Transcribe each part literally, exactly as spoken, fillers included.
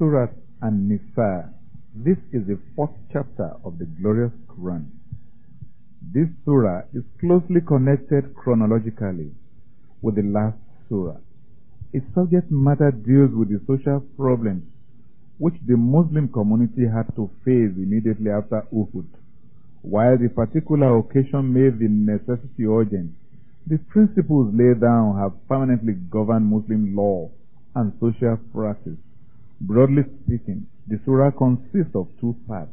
Surah An-Nisa. This is the fourth chapter of the glorious Quran. This surah is closely connected chronologically with the last surah. Its subject matter deals with the social problems which the Muslim community had to face immediately after Uhud. While the particular occasion made the necessity urgent, the principles laid down have permanently governed Muslim law and social practice. Broadly speaking, the surah consists of two parts.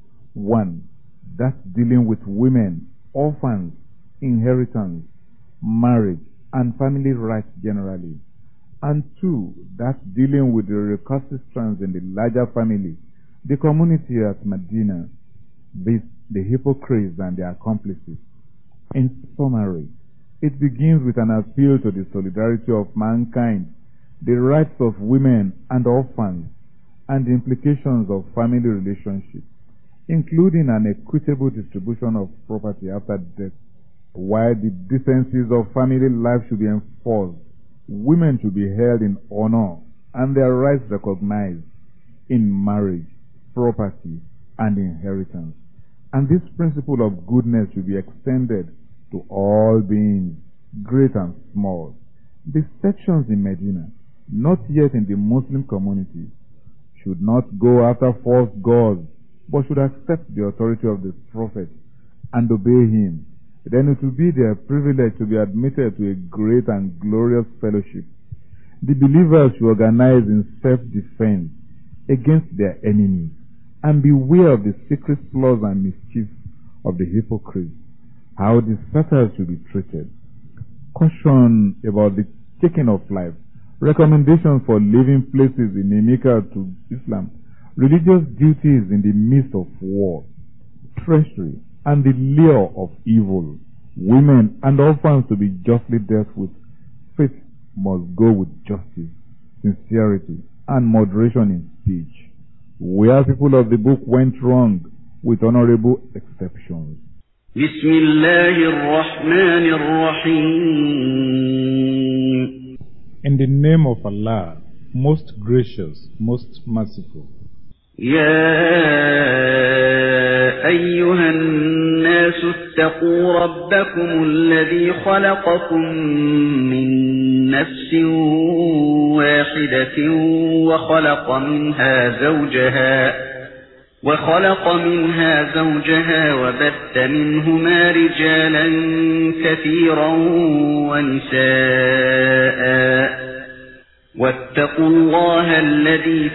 One, that's dealing with women, orphans, inheritance, marriage, and family rights generally. And two, that's dealing with the recalcitrants in the larger family, the community at Medina, this, the hypocrites and their accomplices. In summary, it begins with an appeal to the solidarity of mankind, the rights of women and orphans, and the implications of family relationships, including an equitable distribution of property after death. While the decencies of family life should be enforced, women should be held in honor and their rights recognized in marriage, property, and inheritance. And this principle of goodness should be extended to all beings, great and small. The sections in Medina, not yet in the Muslim community, should not go after false gods, but should accept the authority of the Prophet and obey him. Then it will be their privilege to be admitted to a great and glorious fellowship. The believers should organize in self-defense against their enemies and beware of the secret flaws and mischief of the hypocrites, how the satyrs should be treated, caution about the taking of life, recommendations for living places inimical to Islam, religious duties in the midst of war, treachery, and the lure of evil, women and orphans to be justly dealt with. Faith must go with justice, sincerity, and moderation in speech. Where people of the book went wrong, with honorable exceptions. Bismillahir-Rahmanir-Rahim. In the name of Allah, most gracious, most merciful. يا أيها الناس اتقوا ربكم الذي خلقكم من نفس واحدة وخلق منها زوجها وخلق منها زوجها وبث منهما رجالا كثيرا ونساء واتقوا الله الذي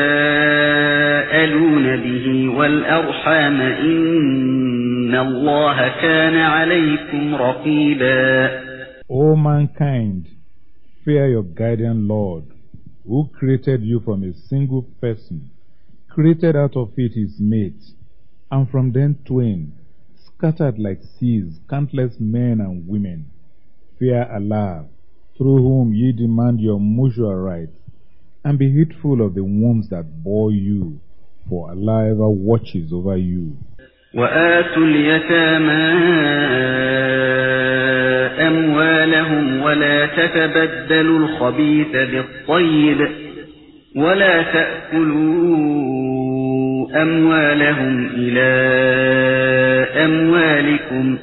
تساءلون به والأرحام إن الله كان عليكم رقيبا. O mankind, fear your guardian Lord, who created you from a single person, created out of it his mate, and from them twain, scattered like seas, countless men and women. Fear Allah, through whom ye demand your mutual rights, and be heedful of the wombs that bore you, for Allah ever watches over you. وآتوا اليتامى أموالهم ولا تتبدلوا الخبيث بالطيب ولا تأكلوا أموالهم إلى أموالكم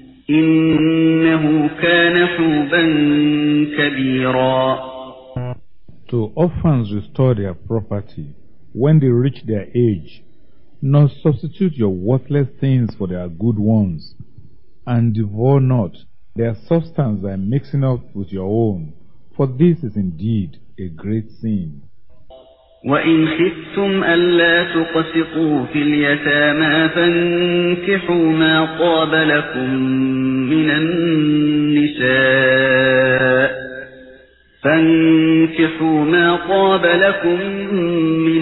إنه كان حوبا كبيرا. To orphans restore their property when they reach their age, nor substitute your worthless things for their good ones, and devour not their substance by mixing up with your own, for this is indeed a great sin. وَإِنْ خِفْتُمْ أَلَّا تُقْسِطُوا فِي الْيَتَامَى فَانكِحُوا مَا طَابَ لَكُم مِّنَ النِّسَاءِ فَانكِحُوا مَا طَابَ لَكُم مِّنَ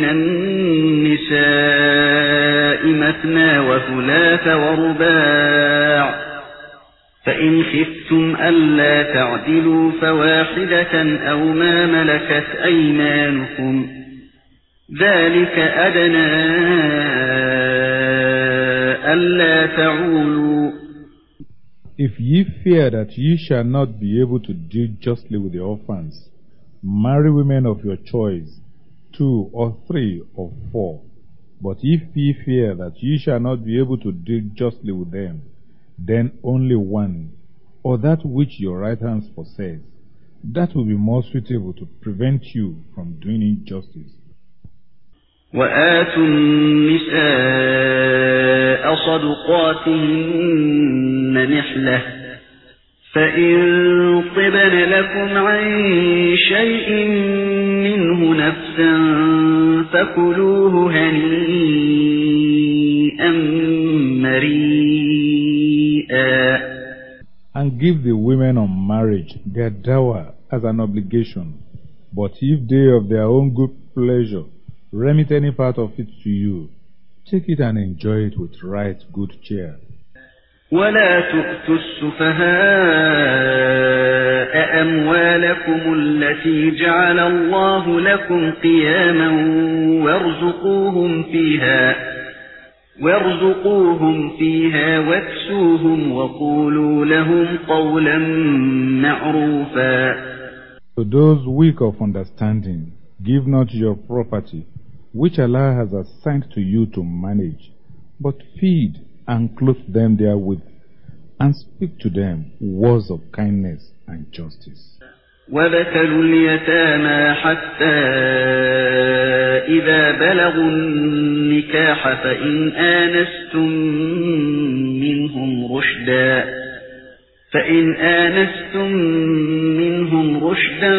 النِّسَاءِ مَثْنَى وَثُلَاثَ وَرُبَاعَ فَإِنْ خِفْتُمْ أَلَّا تَعْدِلُوا فَوَاحِدَةً أَوْ مَا مَلَكَتْ أَيْمَانُكُمْ ذَلِكَ أَدْنَى أَلَّا تَعُولُوا. If ye fear that ye shall not be able to deal justly with the orphans, marry women of your choice, two, or three, or four. But if ye fear that ye shall not be able to deal justly with them, then only one, or that which your right hand possess. That will be more suitable to prevent you from doing injustice. وآتوا النساء صدقاتهن نحلة فإن طبن لكم عن شيء منه نفسا فكلوه هنيئا مريئا. And give the women on marriage their dower as an obligation. But if they of their own good pleasure remit any part of it to you, take it and enjoy it with right good cheer. ولا تؤتوا السفهاء أموالكم التي جعل الله لكم قياما وارزقوهم فيها وارزقوهم فيها واكسوهم وقولوا لهم قولا معروفا. To those weak of understanding, give not your property, which Allah has assigned to you to manage, but feed and clothe them therewith, and speak to them words of kindness and justice. وَابْتَلُوا الْيَتَامَى حَتَّى إِذَا بَلَغُوا النِّكَاحَ فَإِنْ آنَسْتُمْ مِنْهُمْ رُشْدًا فَإِنْ آنَسْتُمْ مِنْهُمْ رُشْدًا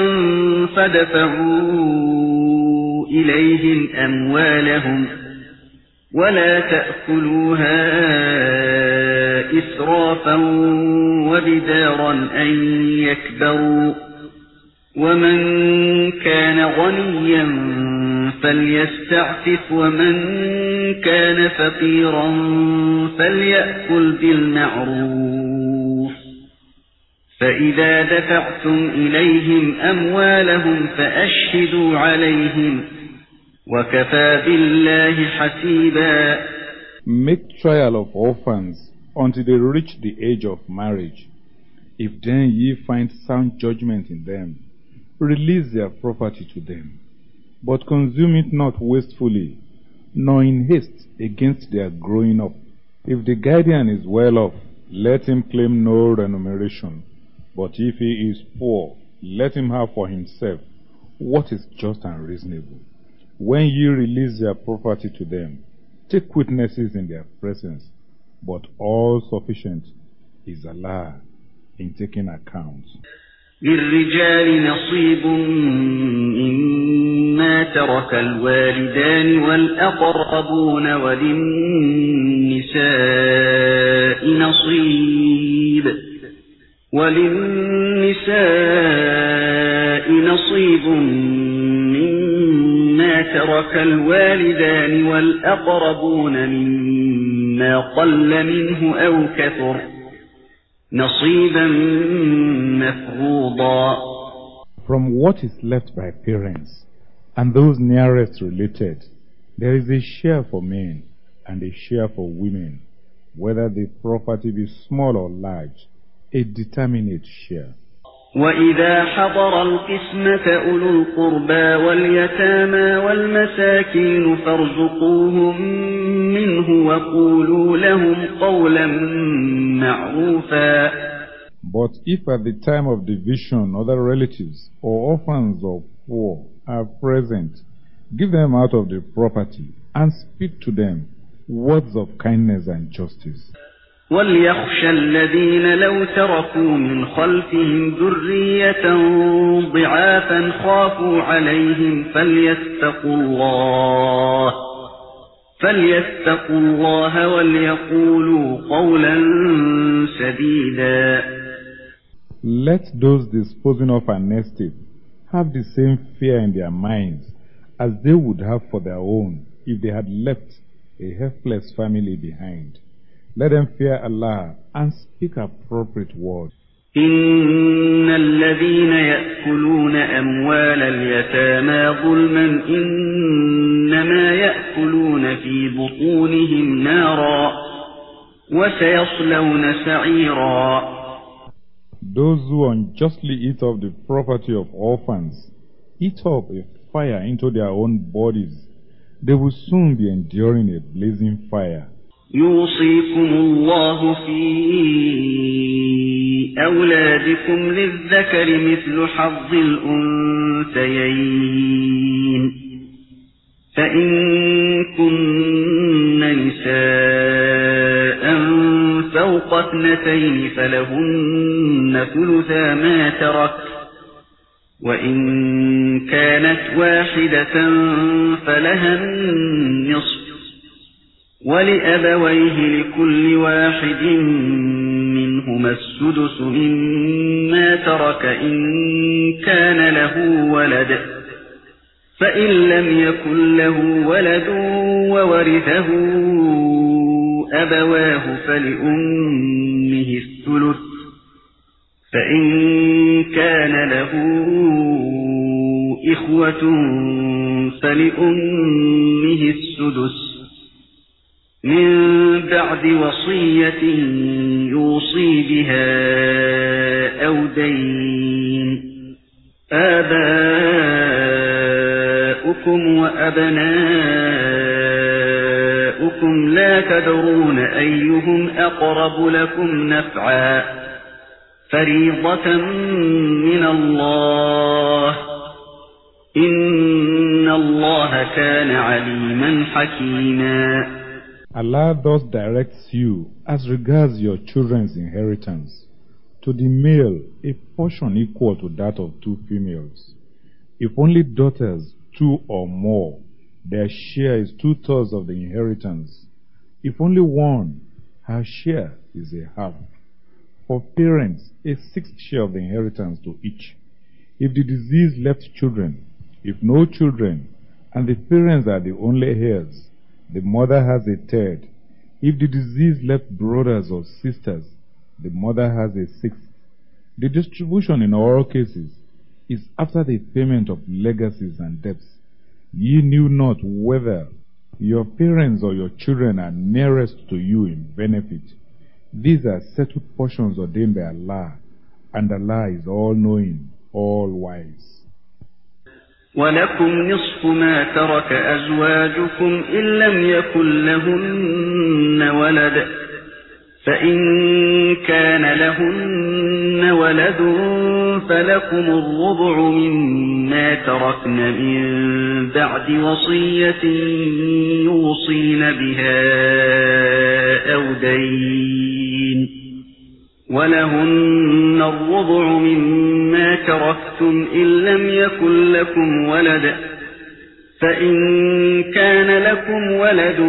فَادْفَعُوا إِلَيْهِمْ أَمْوَالَهُمْ وَلَا تَأْكُلُوهَا إِسْرَافًا وَبِدَارًا أَنْ يَكْبَرُوا وَمَنْ كَانَ غَنِيًّا فَلْيَسْتَعْفِفْ وَمَنْ كَانَ فَقِيرًا فَلْيَأْكُلْ بِالْمَعْرُوفِ فَإِذَا دَفَعْتُمْ إِلَيْهِمْ أَمْوَالَهُمْ فَأَشْهِدُوا عَلَيْهِمْ وَكَفَى بِاللَّهِ حَسِيبًا. Make trial of orphans until they reach the age of marriage. If then ye find sound judgment in them, release their property to them, but consume it not wastefully, nor in haste against their growing up. If the guardian is well off, let him claim no remuneration, but if he is poor, let him have for himself what is just and reasonable. When ye release their property to them, take witnesses in their presence, but all sufficient is Allah in taking account. للرجال نصيب مما ترك الوالدان والأقربون وللنساء نصيب وللنساء نصيب مما ترك الوالدان والأقربون مما قل منه أو كثر نصيبا مفروضا. From what is left by parents and those nearest related, there is a share for men and a share for women, whether the property be small or large, a determinate share. وَإِذَا حَضَرَ الْقِسْمَةَ أُولُو الْقُرْبَى وَالْيَتَامَى وَالْمَسَاكِينُ فَارْزُقُوهُم مِّنْهُ وَقُولُوا لَهُمْ قَوْلًا مَّعْرُوفًا. But if at the time of division other relatives or orphans or poor are present, give them out of the property and speak to them words of kindness and justice. وَلْيَخْشَ الَّذِينَ لَوْ تَرَكُوا مِنْ خَلْفِهِمْ ذُرِّيَّةً ضِعَافًا خَافُوا عَلَيْهِمْ فَلْيَتَّقُوا اللَّهَ فَلْيَتَّقُوا اللَّهَ وَلْيَقُولُوا قَوْلًا سَدِيدًا. Let those disposing of an estate have the same fear in their minds as they would have for their own if they had left a helpless family behind. Let them fear Allah and speak appropriate words. إِنَّ الَّذِينَ يَأْكُلُونَ أَمْوَالَ الْيَتَامَى ظُلْمًا إِنَّمَا يَأْكُلُونَ فِي بُطُونِهِمْ نَارًا وَسَيَصْلَوْنَ سَعِيرًا. Those who unjustly eat up the property of orphans eat up a fire into their own bodies, they will soon be enduring a blazing fire. يوصيكم الله في أولادكم للذكر مثل حظ الأنثيين فإن كن نساء فوق اثنتين فلهن ثلثا ما ترك وإن كانت واحدة فلها النصف ولأبويه لكل واحد منهما السدس مما ترك إن كان له ولد فإن لم يكن له ولد وورثه أبواه فلأمه الثلث فإن كان له إخوة فلأمه السدس من بعد وصية يوصي بها أو دين آباؤكم وأبناؤكم لا تدرون أيهم أقرب لكم نفعا فريضة من الله إن الله كان عليما حكيما. Allah thus directs you as regards your children's inheritance. To the male, a portion equal to that of two females. If only daughters, two or more, their share is two-thirds of the inheritance. If only one, her share is a half. For parents, a sixth share of the inheritance to each. If the deceased left children, if no children, and the parents are the only heirs, the mother has a third. If the deceased left brothers or sisters, the mother has a sixth. The distribution in all cases is after the payment of legacies and debts. Ye knew not whether your parents or your children are nearest to you in benefit. These are settled portions ordained by Allah, and Allah is all-knowing, all-wise. ولكم نصف ما ترك أزواجكم إن لم يكن لهن ولد فإن كان لهن ولد فلكم الربع مما تركن من بعد وصية يوصين بها أو دين ولهن الربع مما تركتم إن لم يكن لكم ولد فإن كان لكم ولد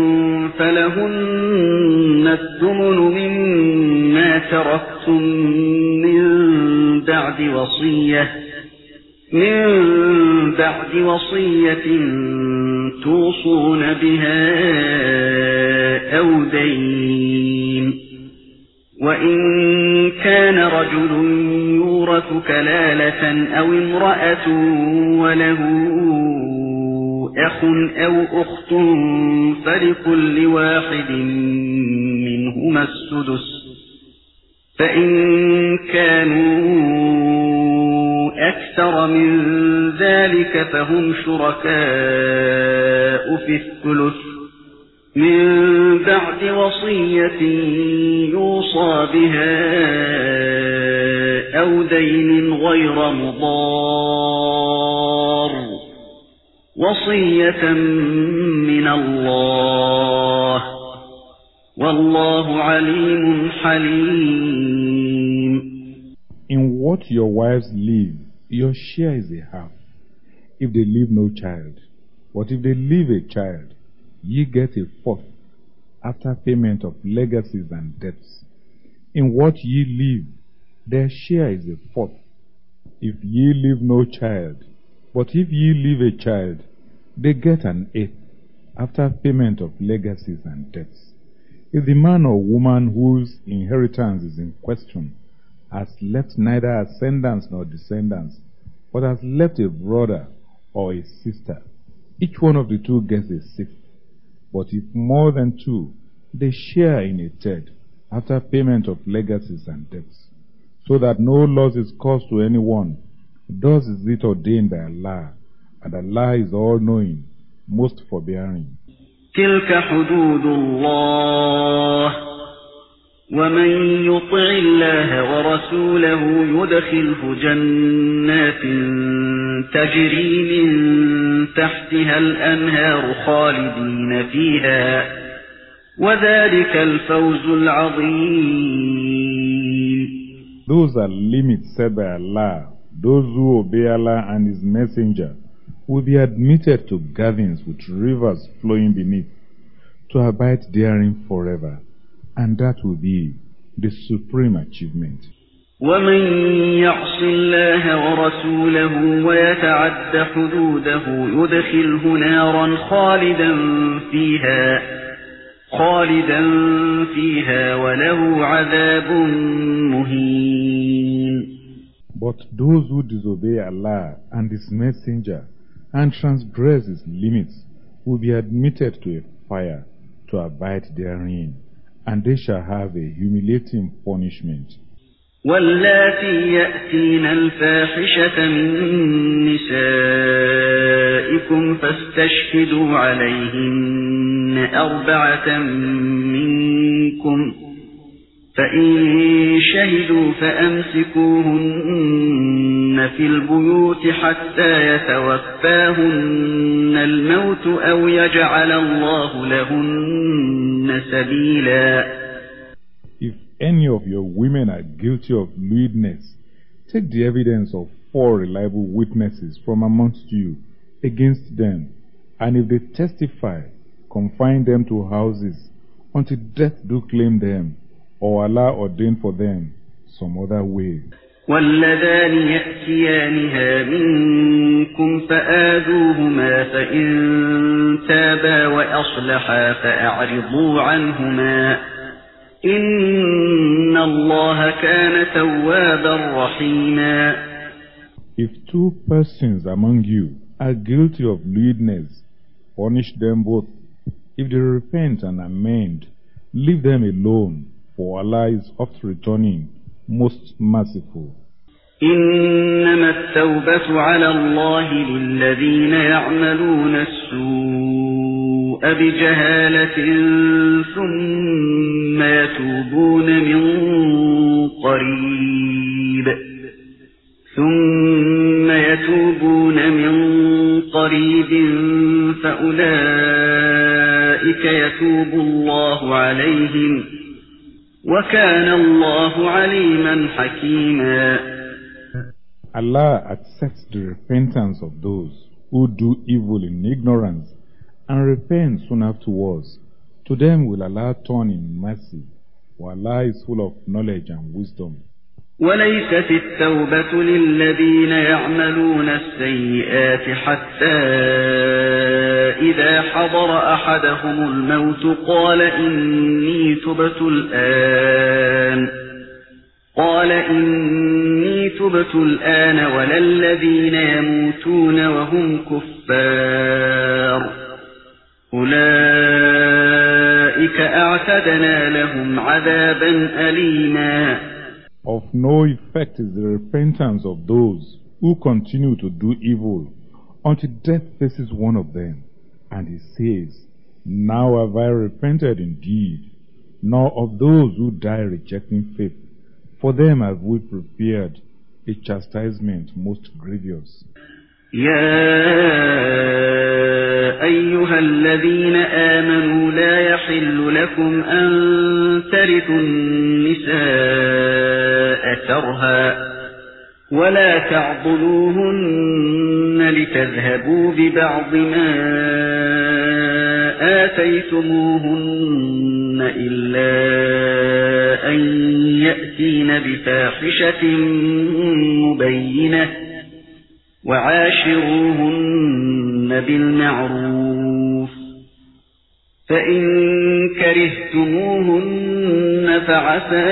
فلهن الثمن مما تركتم من بعد وصية من بعد وصية توصون بها أو دين وإن كان رجل يورث كلالة أو امرأة وله أخ أو أخت فلكل واحد منهما السدس فإن كانوا أكثر من ذلك فهم شركاء في الثلث من بعد وصية يوصى بها أو دين غير مضار وصية من الله والله عليم حليم. In what your wives leave, your share is a half, if they leave no child. But if they leave a child, ye get a fourth, after payment of legacies and debts. In what ye leave, their share is a fourth, if ye leave no child. But if ye leave a child, they get an eighth, after payment of legacies and debts. If the man or woman whose inheritance is in question has left neither ascendants nor descendants, but has left a brother or a sister, each one of the two gets a sixth. But if more than two, they share in a third, after payment of legacies and debts, so that no loss is caused to anyone. Thus is it ordained by Allah, and Allah is all-knowing, most forbearing. تلك حدود الله ومن يطع الله ورسوله يدخله جنات تجري من تحتها الأنهار خالدين فيها وذلك الفوز العظيم. Those are limits set by Allah. Those who obey Allah and His Messenger will be admitted to gardens with rivers flowing beneath, to abide therein forever, and that will be the supreme achievement. ومن يعص الله ورسوله ويتعد حدوده يدخله نارا خالدا فيها خالدا فيها وله عذاب مهين. But those who disobey Allah and His Messenger and transgress His limits will be admitted to a fire to abide therein, and they shall have a humiliating punishment. واللاتي يأتين الفاحشة من نسائكم فاستشهدوا عليهن أربعة منكم فإن شهدوا فأمسكوهن في البيوت حتى يتوفاهن الموت أو يجعل الله لهن سبيلا. If any of your women are guilty of lewdness, take the evidence of four reliable witnesses from amongst you against them, and if they testify, confine them to houses until death do claim them, or Allah ordain for them some other way. واللذان يأتيانها منكم فآذوهما فإن تابا وأصلحا فأعرضوا عنهما إن الله كان توابا رحيما. If two persons among you are guilty of lewdness, punish them both. If they repent and amend, leave them alone, for Allah is oft returning, most merciful. إنما التوبة على الله للذين يعملون السوء بجهالة ثم يتوبون من قريب ثم يتوبون من قريب فأولئك يتوب الله عليهم وكان الله عليما حكيما. Allah accepts the repentance of those who do evil in ignorance and repent soon afterwards. To them will Allah turn in mercy, for Allah is full of knowledge and wisdom. وليست التوبة للذين يعملون السيئات حتى إذا حضر أحدهم الموت قال إني تبت الآن قال إني تبت الآن ولا الذين يموتون وهم كفار أولئك أعتدنا لهم عذابا أليما. Of no effect is the repentance of those who continue to do evil until death faces one of them, and he says, now have I repented indeed, nor of those who die rejecting faith. For them have we prepared a chastisement most grievous. يا أيها الذين آمنوا لا يحل لكم أن ترثوا النساء كرها ولا تعضلوهن لتذهبوا ببعض ما آتيتموهن إلا أن يأتين بفاحشة مبينة وعاشروهن بالمعروف فإن كرهتموهن فعسى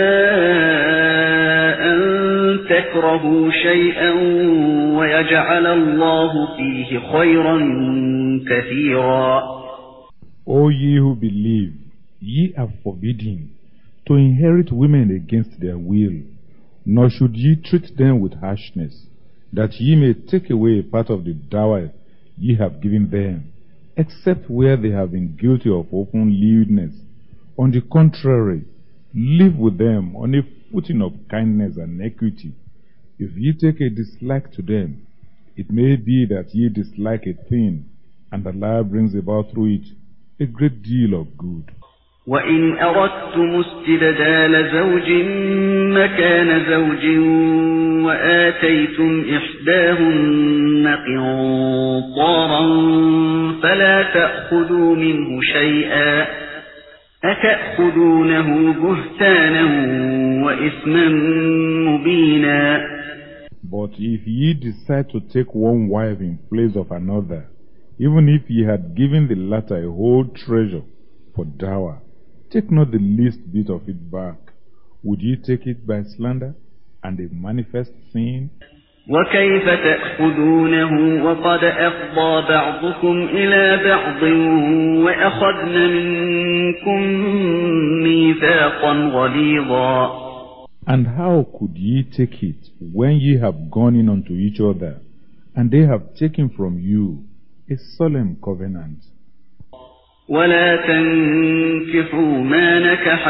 أن تكرهوا شيئا ويجعل الله فيه خيرا كثيرا. O ye who believe, ye are forbidden to inherit women against their will, nor should ye treat them with harshness, that ye may take away a part of the dower ye have given them, except where they have been guilty of open lewdness. On the contrary, live with them on a footing of kindness and equity. If ye take a dislike to them, it may be that ye dislike a thing, and Allah brings about through it a great deal of good. وَإِنْ أَرَدْتُمُ اسْتِبْدَالَ زَوْجٍ مَكَانَ زَوْجٍ وَآتَيْتُمْ إِحْدَاهُنَّ قِنطَارًا فَلَا تَأْخُذُوا مِنْهُ شَيْئًا أَتَأْخُذُونَهُ بُهْتَانًا وَإِثْمًا مُبِينًا. But if ye decide to take one wife in place of another, even if ye had given the latter a whole treasure for dower, take not the least bit of it back. Would ye take it by slander and a manifest sin? وَكَيْفَ تَأْخُذُونَهُ وَقَدْ أَفْضَىٰ بَعْضُكُمْ إِلَىٰ بَعْضٍ وَأَخَذْنَ مِنكُم مِّيثَاقًا غَلِيظًا. And how could ye take it when ye have gone in unto each other, and they have taken from you a solemn covenant? وَلَا تَنكِحُوا مَا نَكَحَ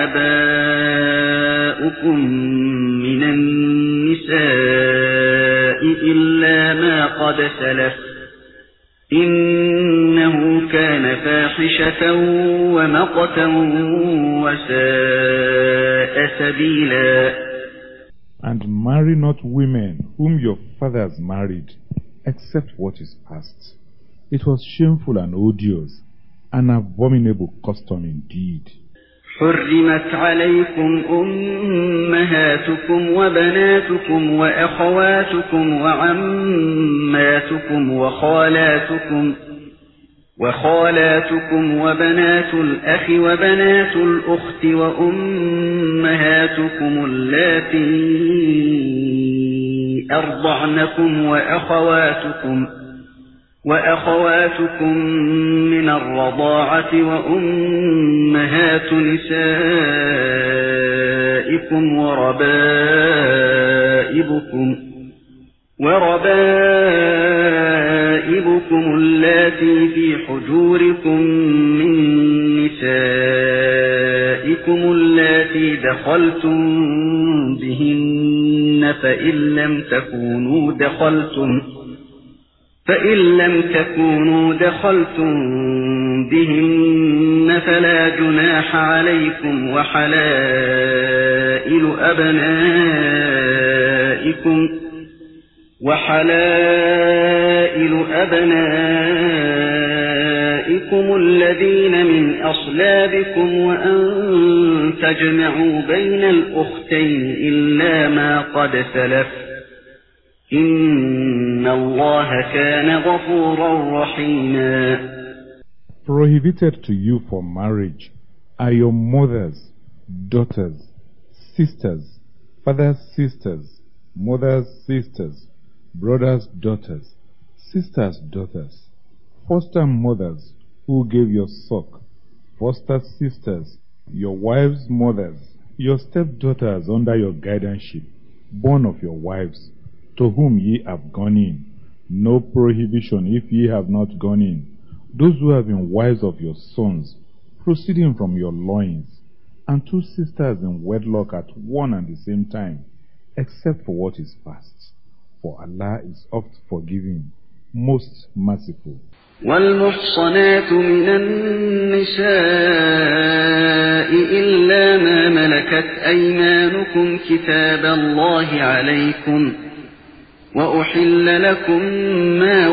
آبَاؤُكُم مِّنَ النِّسَاءِ إِلَّا مَا قَدْ سَلَفَ إِنَّهُ كَانَ فَاحِشَةً وَمَقْتًا وَسَاءَ سَبِيلًا. And marry not women whom your fathers married, except what is past. It was shameful and odious, an abominable custom indeed. حُرِّمَتْ عَلَيْكُمْ أُمَّهَاتُكُمْ وَبَنَاتُكُمْ وَأَخَوَاتُكُمْ وَعَمَّاتُكُمْ وَخَالَاتُكُمْ وَخَالَاتُكُمْ وَبَنَاتُ الْأَخِ وَبَنَاتُ الْأُخْتِ وَأُمَّهَاتُكُمُ اللَّاتِي أَرْضَعْنَكُمْ وَأَخَوَاتُكُمْ وَأَخَوَاتُكُمْ مِنَ الرَّضَاعَةِ وَأُمَّهَاتُ نِسَائِكُمْ وَرَبَائِبُكُمْ وَرَبَائِبُكُمُ اللَّاتِي فِي حُجُورِكُم مِّن نِّسَائِكُمُ اللَّاتِي دَخَلْتُم بِهِنَّ فَإِن لَّمْ تَكُونُوا دَخَلْتُمْ فَإِن لَّمْ تَكُونُوا دَخَلْتُم بِهِنَّ فَلَا جُنَاحَ عَلَيْكُمْ وَحَلَائِلُ أَبْنَائِكُمْ وَحَلَائِلُ أَبْنَائِكُمُ الَّذِينَ مِنْ أَصْلَابِكُمْ وَأَن تَجْمَعُوا بَيْنَ الْأُخْتَيْنِ إِلَّا مَا قَدْ سَلَفَ إِنَّ اللَّهَ كَانَ غَفُورًا رَّحِيمًا. Prohibited to you for marriage are your mothers, daughters, sisters, fathers' sisters, mothers' sisters, brothers' daughters, sisters' daughters, foster mothers who gave your suck, foster sisters, your wives' mothers, your stepdaughters under your guardianship, born of your wives, to whom ye have gone in. No prohibition if ye have not gone in. Those who have been wives of your sons, proceeding from your loins, and two sisters in wedlock at one and the same time, except for what is past. For Allah is oft forgiving, most merciful. وَالْمُحْصَنَاتُ مِنَ النِّسَاءِ إِلَّا مَا مَلَكَتْ أَيْمَانُكُمْ كِتَابَ اللَّهِ عَلَيْكُمْ وَأُحِلَّ لَكُم مَّا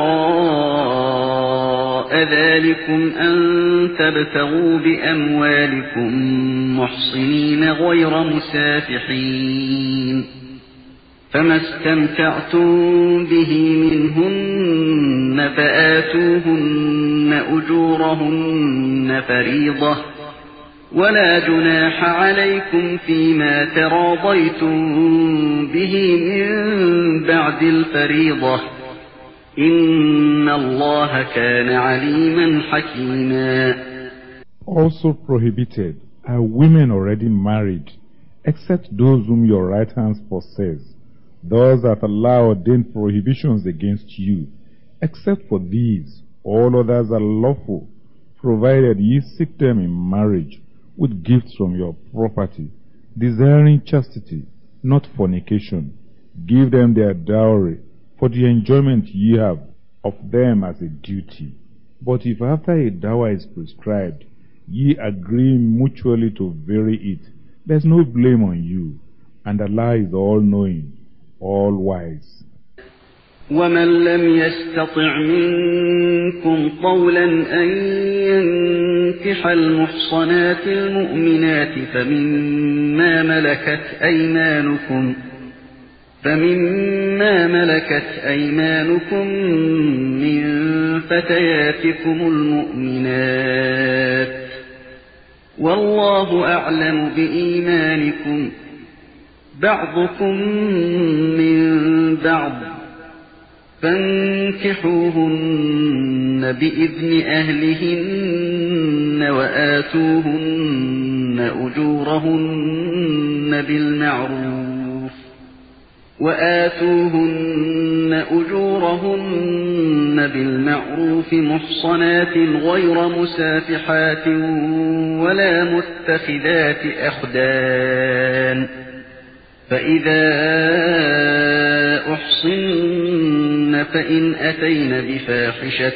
وَرَاءَ ذَلِكُمْ أَن تَبْتَغُوا بِأَمْوَالِكُم مُّحْصِنِينَ غَيْرَ مُسَافِحِينَ فَمَا اسْتَمْتَعْتُم بِهِ مِنْهُنَّ فَآتُوهُنَّ أُجُورَهُنَّ فَرِيضَةً وَلَا جُنَاحَ عَلَيْكُمْ فِيمَا تَرَاضَيْتُم بِهِ مِن بَعْدِ الْفَرِيضَةِ إِنَّ اللَّهَ كَانَ عَلِيمًا حَكِيمًا. Also prohibited are women already married, except those whom your right hands possess, those that Allah ordained prohibitions against you, Except for these, all others are lawful, provided ye seek them in marriage with gifts from your property, desiring chastity, not fornication. Give them their dowry, for the enjoyment ye have of them as a duty. But if after a dower is prescribed, ye agree mutually to vary it, there is no blame on you, and Allah is all-knowing, all-wise. ومن لم يستطع منكم طولا أن ينكح المحصنات المؤمنات فمما ملكت أيمانكم فمما ملكت أيمانكم من فتياتكم المؤمنات والله أعلم بإيمانكم بعضكم من بعض فانكحوهن بإذن أهلهن وآتوهن أجورهن بالمعروف وآتوهن أجورهن بالمعروف محصنات غير مسافحات ولا متخذات أخدان فإذا أحصن فإن أتين بفاحشة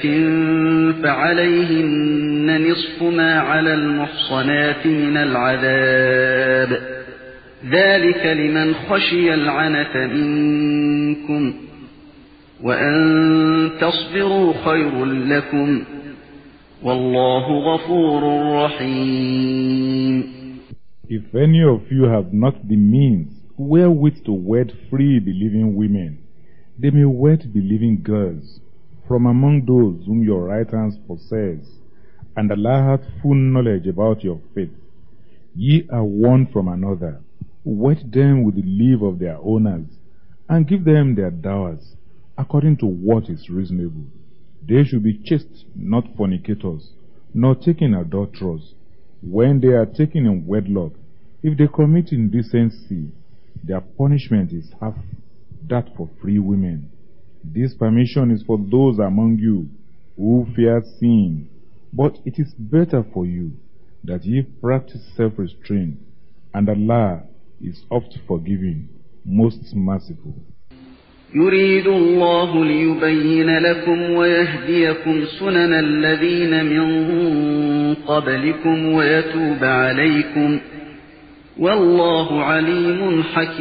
فعليهن نصف ما على المحصنات من العذاب ذلك لمن خشي العنة منكم وأن تصبروا خير لكم والله غفور رحيم. If any of you have not the means wherewith to wed free believing women, they may wed believing girls from among those whom your right hands possess, and Allah hath full knowledge about your faith. Ye are one from another. Wed them with the leave of their owners, and give them their dowers, according to what is reasonable. They should be chaste, not fornicators, nor taken adulterers. When they are taken in wedlock, if they commit indecency, their punishment is half that for free women. This permission is for those among you who fear sin, but it is better for you that ye practice self-restraint, and Allah is oft forgiving, most merciful. يريد الله ليبين لكم ويهديكم سنن الذين من قبلكم ويتوب عليكم والله عليم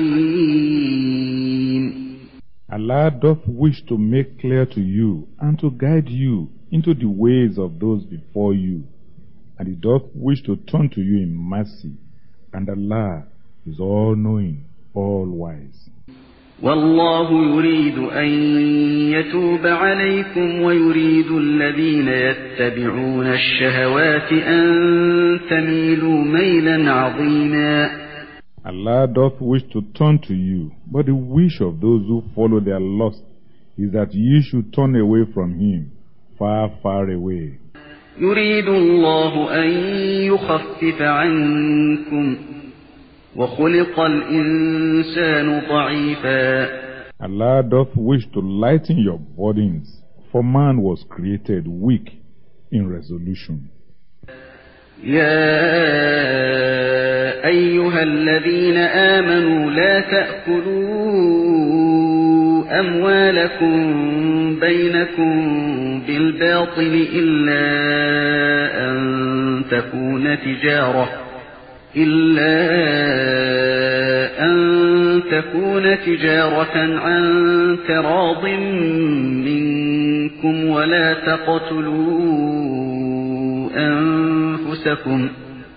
حكيم. Allah doth wish to make clear to you and to guide you into the ways of those before you, and He doth wish to turn to you in mercy, and Allah is all-knowing, all-wise. والله يريد أن يتوب عليكم ويريد الذين يتبعون الشهوات أن تميلوا ميلا عظيما. Allah doth wish to turn to you, but the wish of those who follow their lust is that ye should turn away from Him, far, far away. يريد الله أن يخفف عنكم وخلق الإنسان ضعيفا. Allah doth wish to lighten your burdens, for man was created weak in resolution. يا أيها الذين آمنوا لا تأكلوا أموالكم بينكم بالباطل إلا أن تكون تجارة إلا أن تكون تجارة عن تراض منكم ولا تقتلوا أنفسكم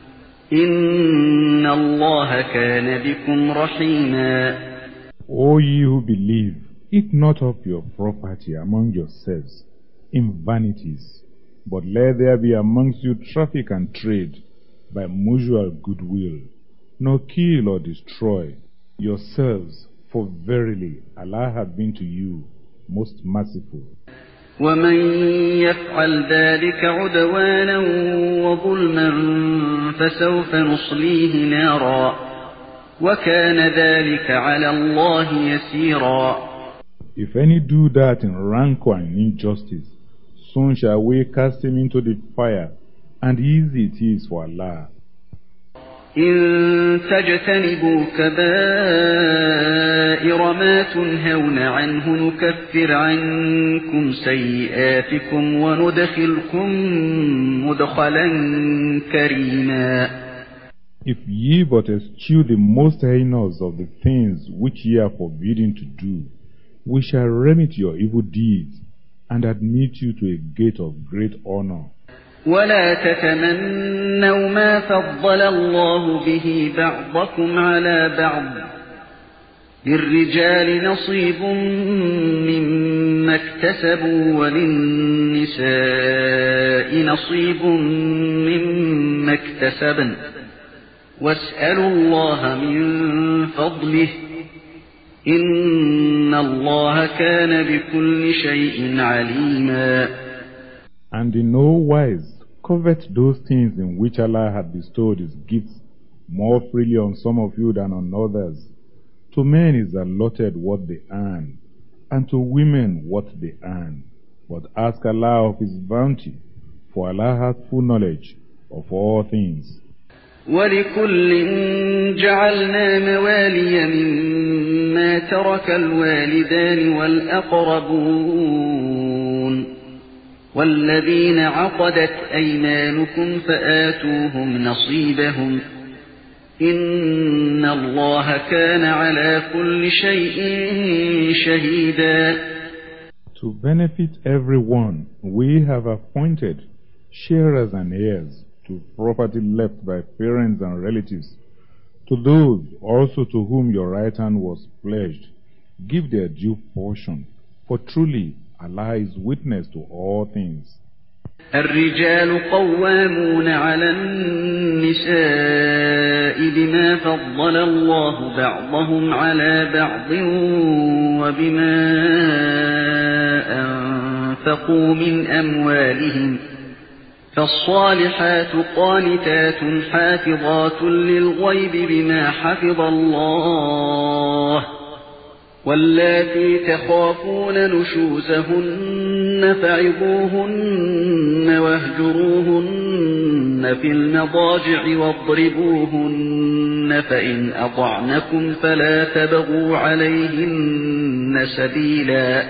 إن الله كان بكم رحيما. O ye who believe, eat not of your property among yourselves in vanities, but let there be amongst you traffic and trade by mutual goodwill, nor kill or destroy yourselves, for verily Allah hath been to you most merciful. ومن يفعل ذلك عدوانا وظلما فسوف نصليه نارا وكان ذلك على الله يسيرا. If any do that in rancor and injustice, soon shall we cast him into the fire, and easy it is for Allah. إن تجتنبوا كبائر ما تنهون عنه نكفر عنكم سيئاتكم وندخلكم مدخلا كريما. If ye but eschew the most heinous of the things which ye are forbidden to do, we shall remit your evil deeds and admit you to a gate of great honor. ولا تتمنوا ما فضل الله به بعضكم على بعض للرجال نصيب مما اكتسبوا وللنساء نصيب مما اكتسبن واسألوا الله من فضله إن الله كان بكل شيء عليما. And in no wise covet those things in which Allah had bestowed His gifts more freely on some of you than on others. To men is allotted what they earn, and to women what they earn. But ask Allah of His bounty, for Allah has full knowledge of all things. وَلِكُلٍّ جَعَلْنَا مَوَالِيَ مِمَّا تَرَكَ الْوَالِدَانِ وَالْأَقْرَبُونَ والذين عقدت أيمانكم فآتوهم نصيبهم إن الله كان على كل شيء شهيدا. To benefit everyone, we have appointed sharers and heirs to property left by parents and relatives. To those also to whom your right hand was pledged, give their due portion, for truly Allah is witness to all things. الرجال قوامون على النساء بما فضل الله بعضهم على بعض وبما أنفقوا من أموالهم فالصالحات قانتات حافظات للغيب بما حفظ الله واللاتي تخافون نشوزهن فعظوهن واهجروهن في المضاجع واضربوهن فإن أطعنكم فلا تبغوا عليهن سبيلا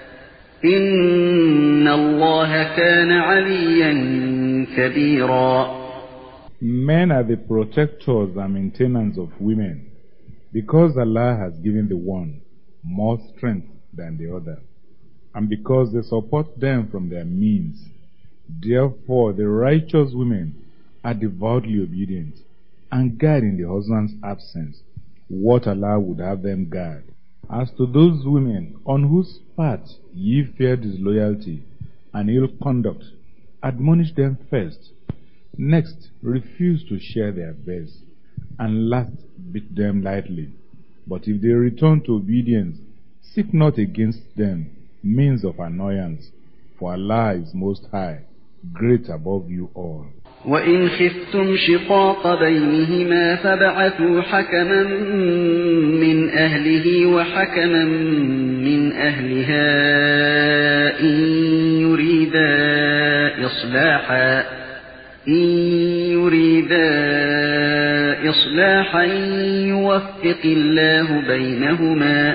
إن الله كان عليا كبيرا. Men are the protectors and maintainers of women, because Allah has given the one more strength than the other, and because they support them from their means. Therefore the righteous women are devoutly obedient, and guard in the husband's absence what Allah would have them guard. As to those women on whose part ye fear disloyalty and ill conduct, admonish them first. Next, refuse to share their best, and last, beat them lightly. But if they return to obedience, seek not against them means of annoyance, for Allah is most high, great above you all. وَإِنْ خِفْتُمْ شِقَاقَ بَيْنِهِمَا فَابْعَثُوا حَكَمًا مِّنْ أَهْلِهِ وَحَكَمًا مِّنْ أَهْلِهَا إِنْ يُرِيدَا إِصْلَاحًا إِنْ يُرِيدَا إِصْلَاحًا يُوَفِّقِ اللَّهُ بَيْنَهُمَا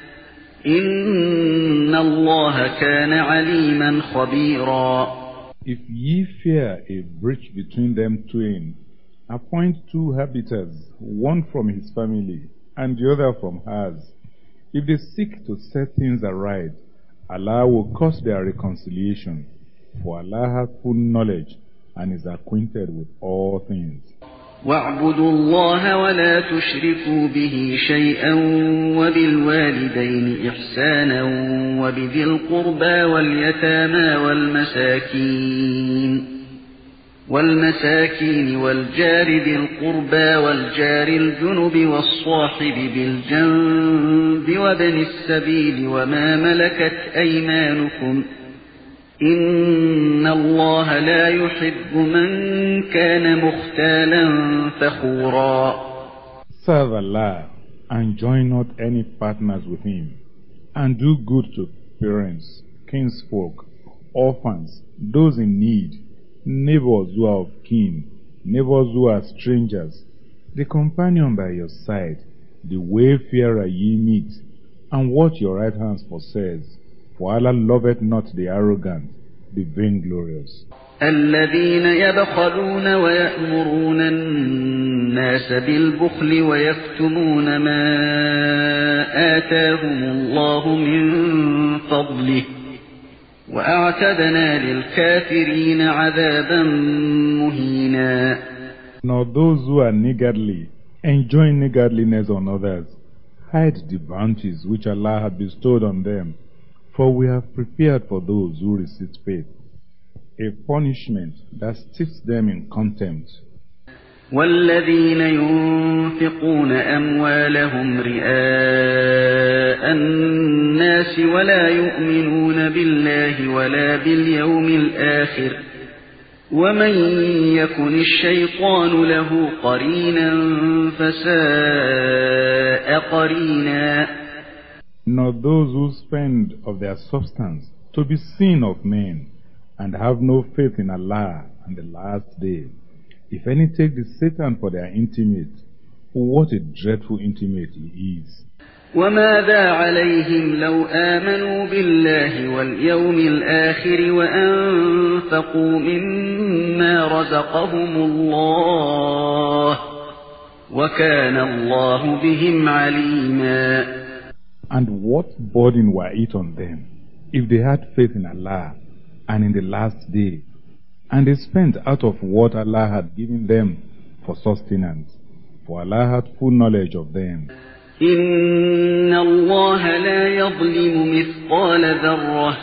إِنَّ اللَّهَ كَانَ عَلِيمًا خَبِيرًا. If ye fear a breach between them twain, appoint two arbiters, one from his family and the other from hers. If they seek to set things aright, Allah will cause their reconciliation, for Allah has full knowledge and is acquainted with all things. وَاعْبُدُوا اللَّهَ وَلَا تُشْرِكُوا بِهِ شَيْئًا وَبِالْوَالِدَيْنِ إِحْسَانًا وَبِذِي الْقُرْبَى وَالْيَتَامَى وَالْمَسَاكِينِ وَالْمَسَاكِينِ وَالْجَارِ ذِي الْقُرْبَى وَالْجَارِ الْجُنُبِ وَالصَّاحِبِ بِالْجَنبِ وَابْنِ السَّبِيلِ وَمَا مَلَكَتْ أَيْمَانُكُمْ إِنَّ اللَّهَ لَا يُحِبُّ مَنْ كَانَ مُخْتَالًا فَخُورًا. Serve Allah and join not any partners with Him. and do good to parents, kinsfolk, orphans, those in need, neighbors who are of kin, neighbors who are strangers, the companion by your side, the wayfarer ye meet, and what your right hand possess. For Allah loveth not the arrogant, the vainglorious. الذين يبخلون ويأمرون الناس بالبخل ويكتمون ما آتاهم الله من فضله وأعتدنا للكافرين عذابا مهينا. Nor those who are niggardly, enjoying niggardliness on others, hide the bounties which Allah hath bestowed on them, for we have prepared for those who resist faith a punishment that sticks them in contempt. والذين ينفقون أموالهم رئاء الناس ولا يؤمنون بالله ولا باليوم الآخر ومن يكن الشيطان له قرينا فساء قرينا. Nor those who spend of their substance to be seen of men, and have no faith in Allah and the last day. If any take the Satan for their intimate, what a dreadful intimate he is. وماذا عليهم لو آمنوا بالله واليوم الآخر وأنفقوا مما رزقهم الله وكان الله بهم عليما. And what burden were it on them if they had faith in Allah and in the last day, and they spent out of what Allah had given them for sustenance, for Allah had full knowledge of them. إن الله لا يظلم مثقال ذرة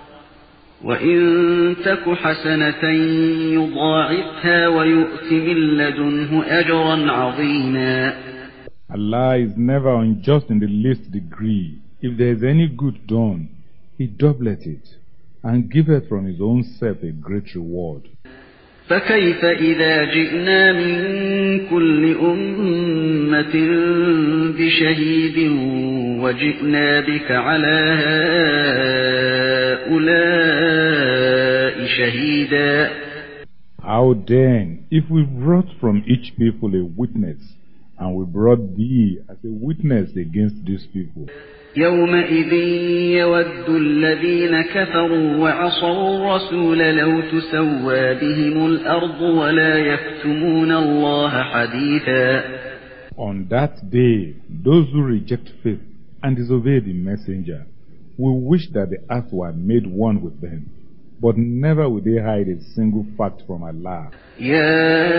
وإن تك حسنة يضاعفها ويؤت من لدنه أجرا عظيما. Allah is never unjust in the least degree. If there is any good done, He doubleth it, and giveth from His own self a great reward. فكيف إذا جئنا من كل أمة بشهيد وجئنا بك على هؤلاء شهيدا. How then, if we brought from each people a witness, and we brought thee as a witness against these people? يومئذ يود الذين كفروا وعصوا الرسول لو تسوى بهم الأرض ولا يكتمون الله حديثا. On that day, those who reject faith and disobey the messenger will wish that the earth were made one with them, but never will they hide a single fact from Allah. يا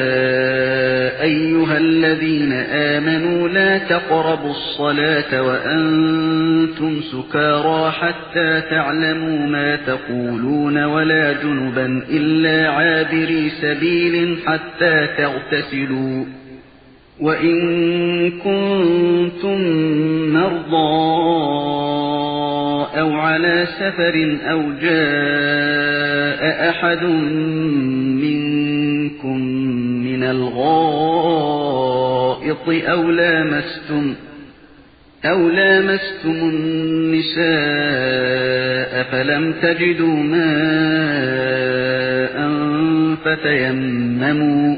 أيها الذين آمنوا لا تقربوا الصلاة وأنتم سكارى حتى تعلموا ما تقولون ولا جنبا إلا عابري سبيل حتى تغتسلوا وإن كنتم مرضى أو على سفر أو جاء أحد منكم من الغائط أو لامستم أو لامستم النساء فلم تجدوا ماء فتيمموا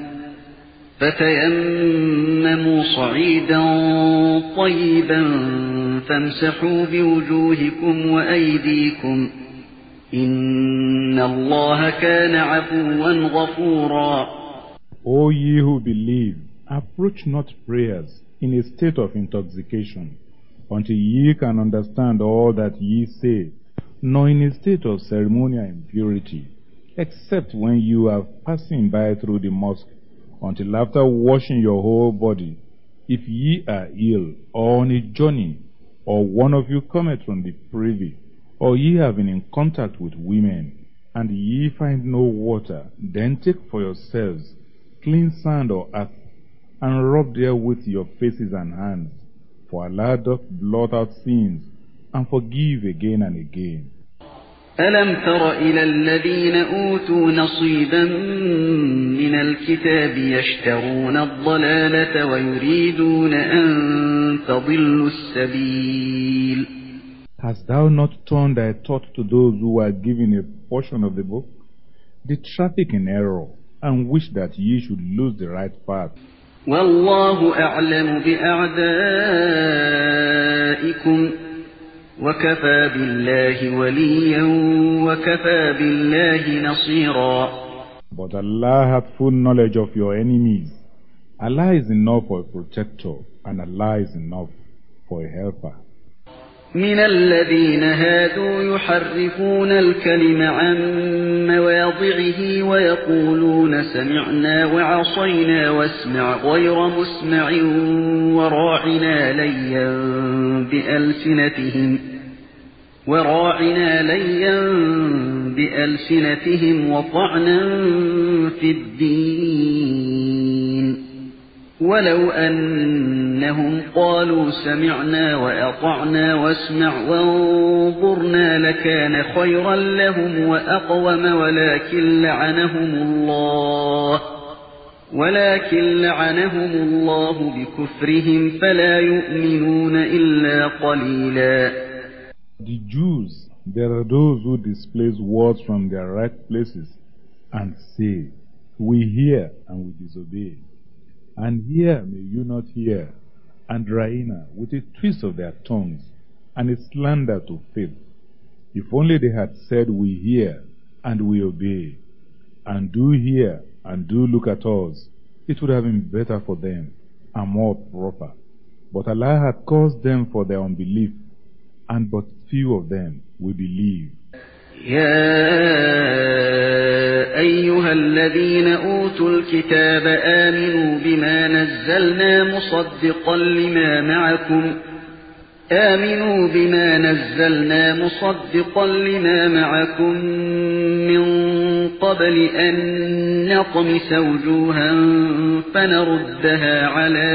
فتيمموا صعيدا طيبا فامسحوا بوجوهكم وأيديكم إن الله كان عفوا غفورا. O ye who believe, approach not prayers in a state of intoxication, until ye can understand all that ye say, nor in a state of ceremonial impurity, except when you are passing by through the mosque, until after washing your whole body. If ye are ill, or on a journey, or one of you cometh from the privy, or ye have been in contact with women, and ye find no water, then take for yourselves clean sand or earth, and rub therewith your faces and hands, for Allah doth blot out sins, and forgive again and again. ألم تر إلى الذين أوتوا نصيبا من الكتاب يشترون الضلالة ويريدون أن تضلوا السبيل Hast thou not turned thy thought to those who are given a portion of the book? They traffic in error, and wish that ye should lose the right path. وَاللَّهُ أَعْلَمُ بِأَعْدَائِكُمْ وَكَفَى بِاللَّهِ وَلِيًّا وَكَفَى بِاللَّهِ نَصِيرًا. But Allah hath full knowledge of your enemies. Allah is enough for a protector, and Allah is enough for a helper. من الذين هادوا يحرفون الكلم عن مواضعه ويقولون سمعنا وعصينا واسمع غير مسمع وراعنا ليا بألسنتهم وراعنا ليا بألسنتهم وطعنا في الدين ولو أنهم قالوا سمعنا وأطعنا واسمع وانظرنا لكان خيرا لهم وأقوم ولكن لعنهم الله ولكن لعنهم الله بكفرهم فلا يؤمنون إلا قليلا. The Jews, there are those who displace words from their right places and say, we hear and we disobey. And hear may you not hear, and Raina with a twist of their tongues, and a slander to faith. If only they had said, we hear and we obey, and do hear and do look at us, it would have been better for them and more proper. But Allah had caused them for their unbelief, and but few of them will believe. يا أيها الذين أوتوا الكتاب آمنوا بما نزلنا مصدقا لما معكم آمنوا بما نزلنا مصدقا لما معكم من قبل أن نطمس وجوها فنردها على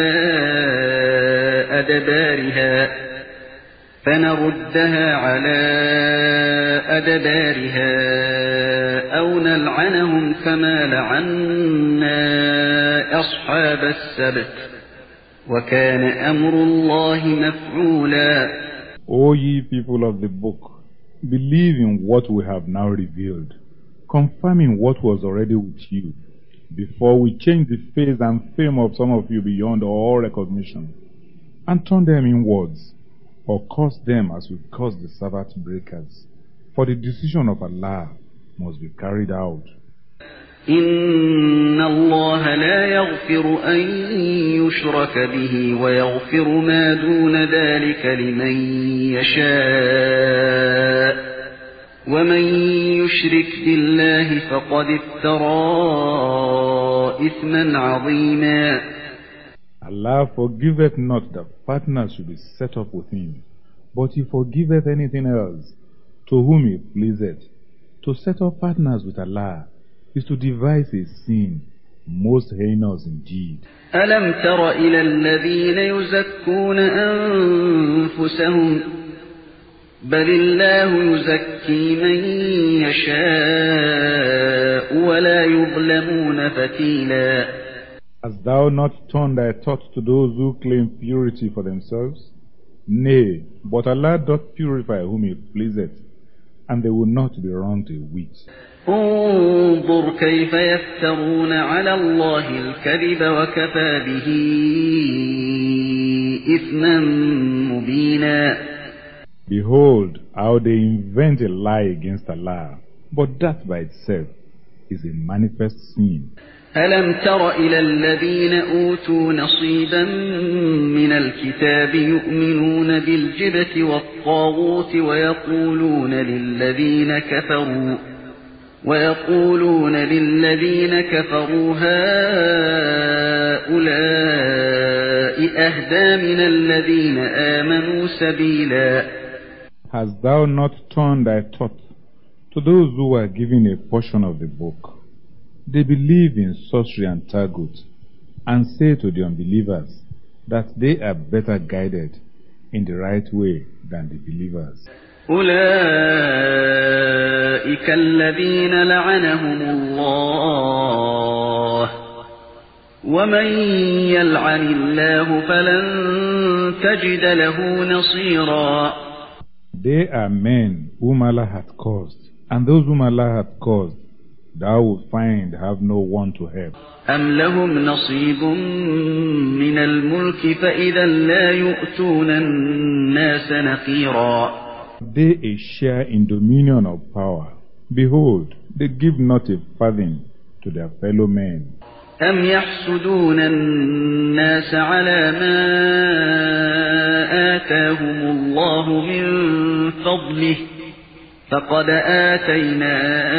أدبارها فنردها على أدبارها أو نلعنهم كما لعنا أصحاب السبت وكان أمر الله مفعولا. O ye people of the book, believe in what we have now revealed, confirming what was already with you, before we change the face and fame of some of you beyond all recognition, and turn them inwards, or curse them as we curse the Sabbath breakers. For the decision of Allah must be carried out. إن الله لا يغفر أن يشرك به ويغفر ما دون ذلك لمن يشاء ومن يشرك بالله فقد افترى إثما عظيما. Allah forgiveth not that partners should be set up with him, but he forgiveth anything else, to whom he pleaseth. To set up partners with Allah is to devise a sin, most heinous indeed. ألم تر إلى الذين يزكون أنفسهم بل الله يزكي من يشاء ولا يظلمون فتيلا. Hast thou not turned thy thoughts to those who claim purity for themselves? Nay, but Allah doth purify whom he pleaseth, and they will not be wronged a whit. انظر كيف يفترون على الله الكذب وكفى به إثما مبينا. Behold how they invent a lie against Allah, but that by itself is a manifest sin. ألم تر إلى الذين أوتوا نصيبا من الكتاب يؤمنون بالجبت والطاغوت ويقولون للذين كفروا ويقولون للذين كفروا هؤلاء أهدى من الذين آمنوا سبيلا. Hast thou not turned thy thought to those who are given a portion of the book? They believe in sorcery and tagut, and say to the unbelievers that they are better guided in the right way than the believers. أولئك الذين لعنهم الله ومن يلعن الله فلن تجد له نصيرا. They are men whom Allah hath caused, and those whom Allah hath caused, thou wilt find have no one to help. أَمْ لَهُمْ نَصِيبٌ مِّنَ الْمُلْكِ فَإِذًا لَا يُؤْتُونَ النَّاسَ نَقِيرًا. They a share in dominion of power. Behold, they give not a farthing to their fellow men. أَمْ يَحْسُدُونَ النَّاسَ عَلَى مَا آتَاهُمُ اللَّهُ مِنْ فَضْلِهِ فَقَدْ آتَيْنَا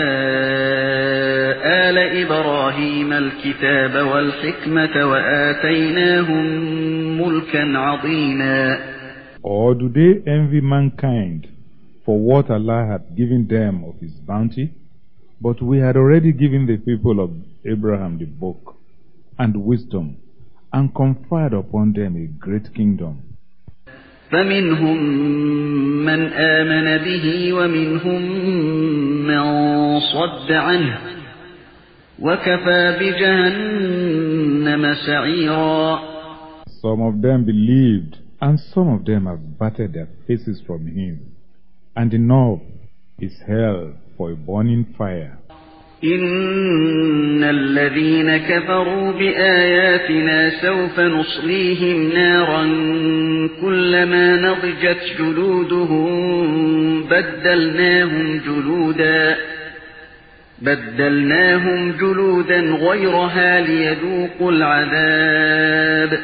آلَ إِبْرَاهِيمَ الْكِتَابَ وَالْحِكْمَةَ وَآتَيْنَاهُمْ مُلْكًا عَظِيمًا. Or do they envy mankind for what Allah had given them of His bounty? But we had already given the people of Abraham the book and wisdom, and conferred upon them a great kingdom. فَمِنْهُمْ مَنْ آمَنَ بِهِ وَمِنْهُمْ مَنْ صَدَّ عَنْهُ وَكَفَى بِجَهَنَّمَ سَعِيرًا. Some of them believed, and some of them have battered their faces from Him, and enough is hell for a burning fire. إِنَّ الَّذِينَ كَفَرُوا بِآيَاتِنَا سَوْفَ نُصْلِيهِمْ نَارًا كُلَّمَا نَضِجَتْ جُلُودُهُم بَدَّلْنَاهُمْ جُلُودًا بَدَّلْنَاهُمْ جُلُودًا غَيْرَهَا لِيَذُوقُوا الْعَذَابَ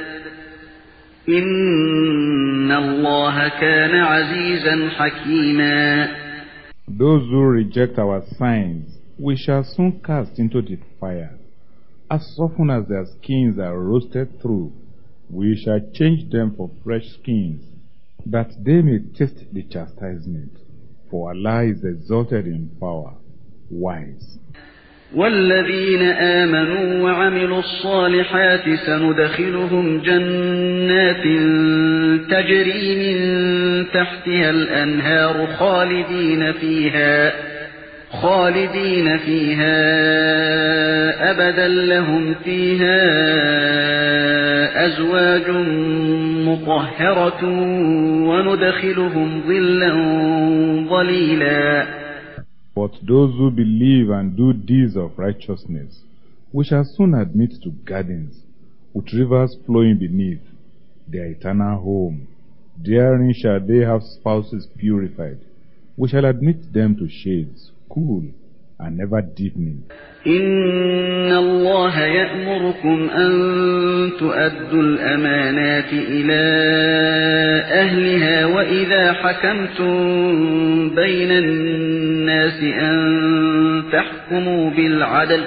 إِنَّ اللَّهَ كَانَ عَزِيزًا حَكِيمًا. Those who reject our signs, we shall soon cast into the fire. As often as their skins are roasted through, we shall change them for fresh skins, that they may taste the chastisement. For Allah is exalted in power, wise. وَالَّذِينَ آمَنُوا وَعَمِلُوا الصَّالِحَاتِ سَنُدْخِلُهُمْ جَنَّاتٍ تَجْرِي مِنْ تَحْتِهَا الْأَنْهَارُ خَالِدِينَ فِيهَا خَالِدِينَ فِيهَا أَبَدًا لَّهُمْ فِيهَا أَزْوَاجٌ مُطَهَّرَةٌ وَنُدْخِلُهُمْ ظِلًّا ظَلِيلًا. But those who believe and do deeds of righteousness, we shall soon admit to gardens, with rivers flowing beneath, their eternal home. Therein shall they have spouses purified. We shall admit them to shades, cool and never deepening. إِنَّ اللَّهَ يَأْمُرُكُمْ أَن تُؤَدُّوا الْأَمَانَاتِ إِلَى أَهْلِهَا وَإِذَا حَكَمْتُم بَيْنَ النَّاسِ أَن تَحْكُمُوا بِالْعَدْلِ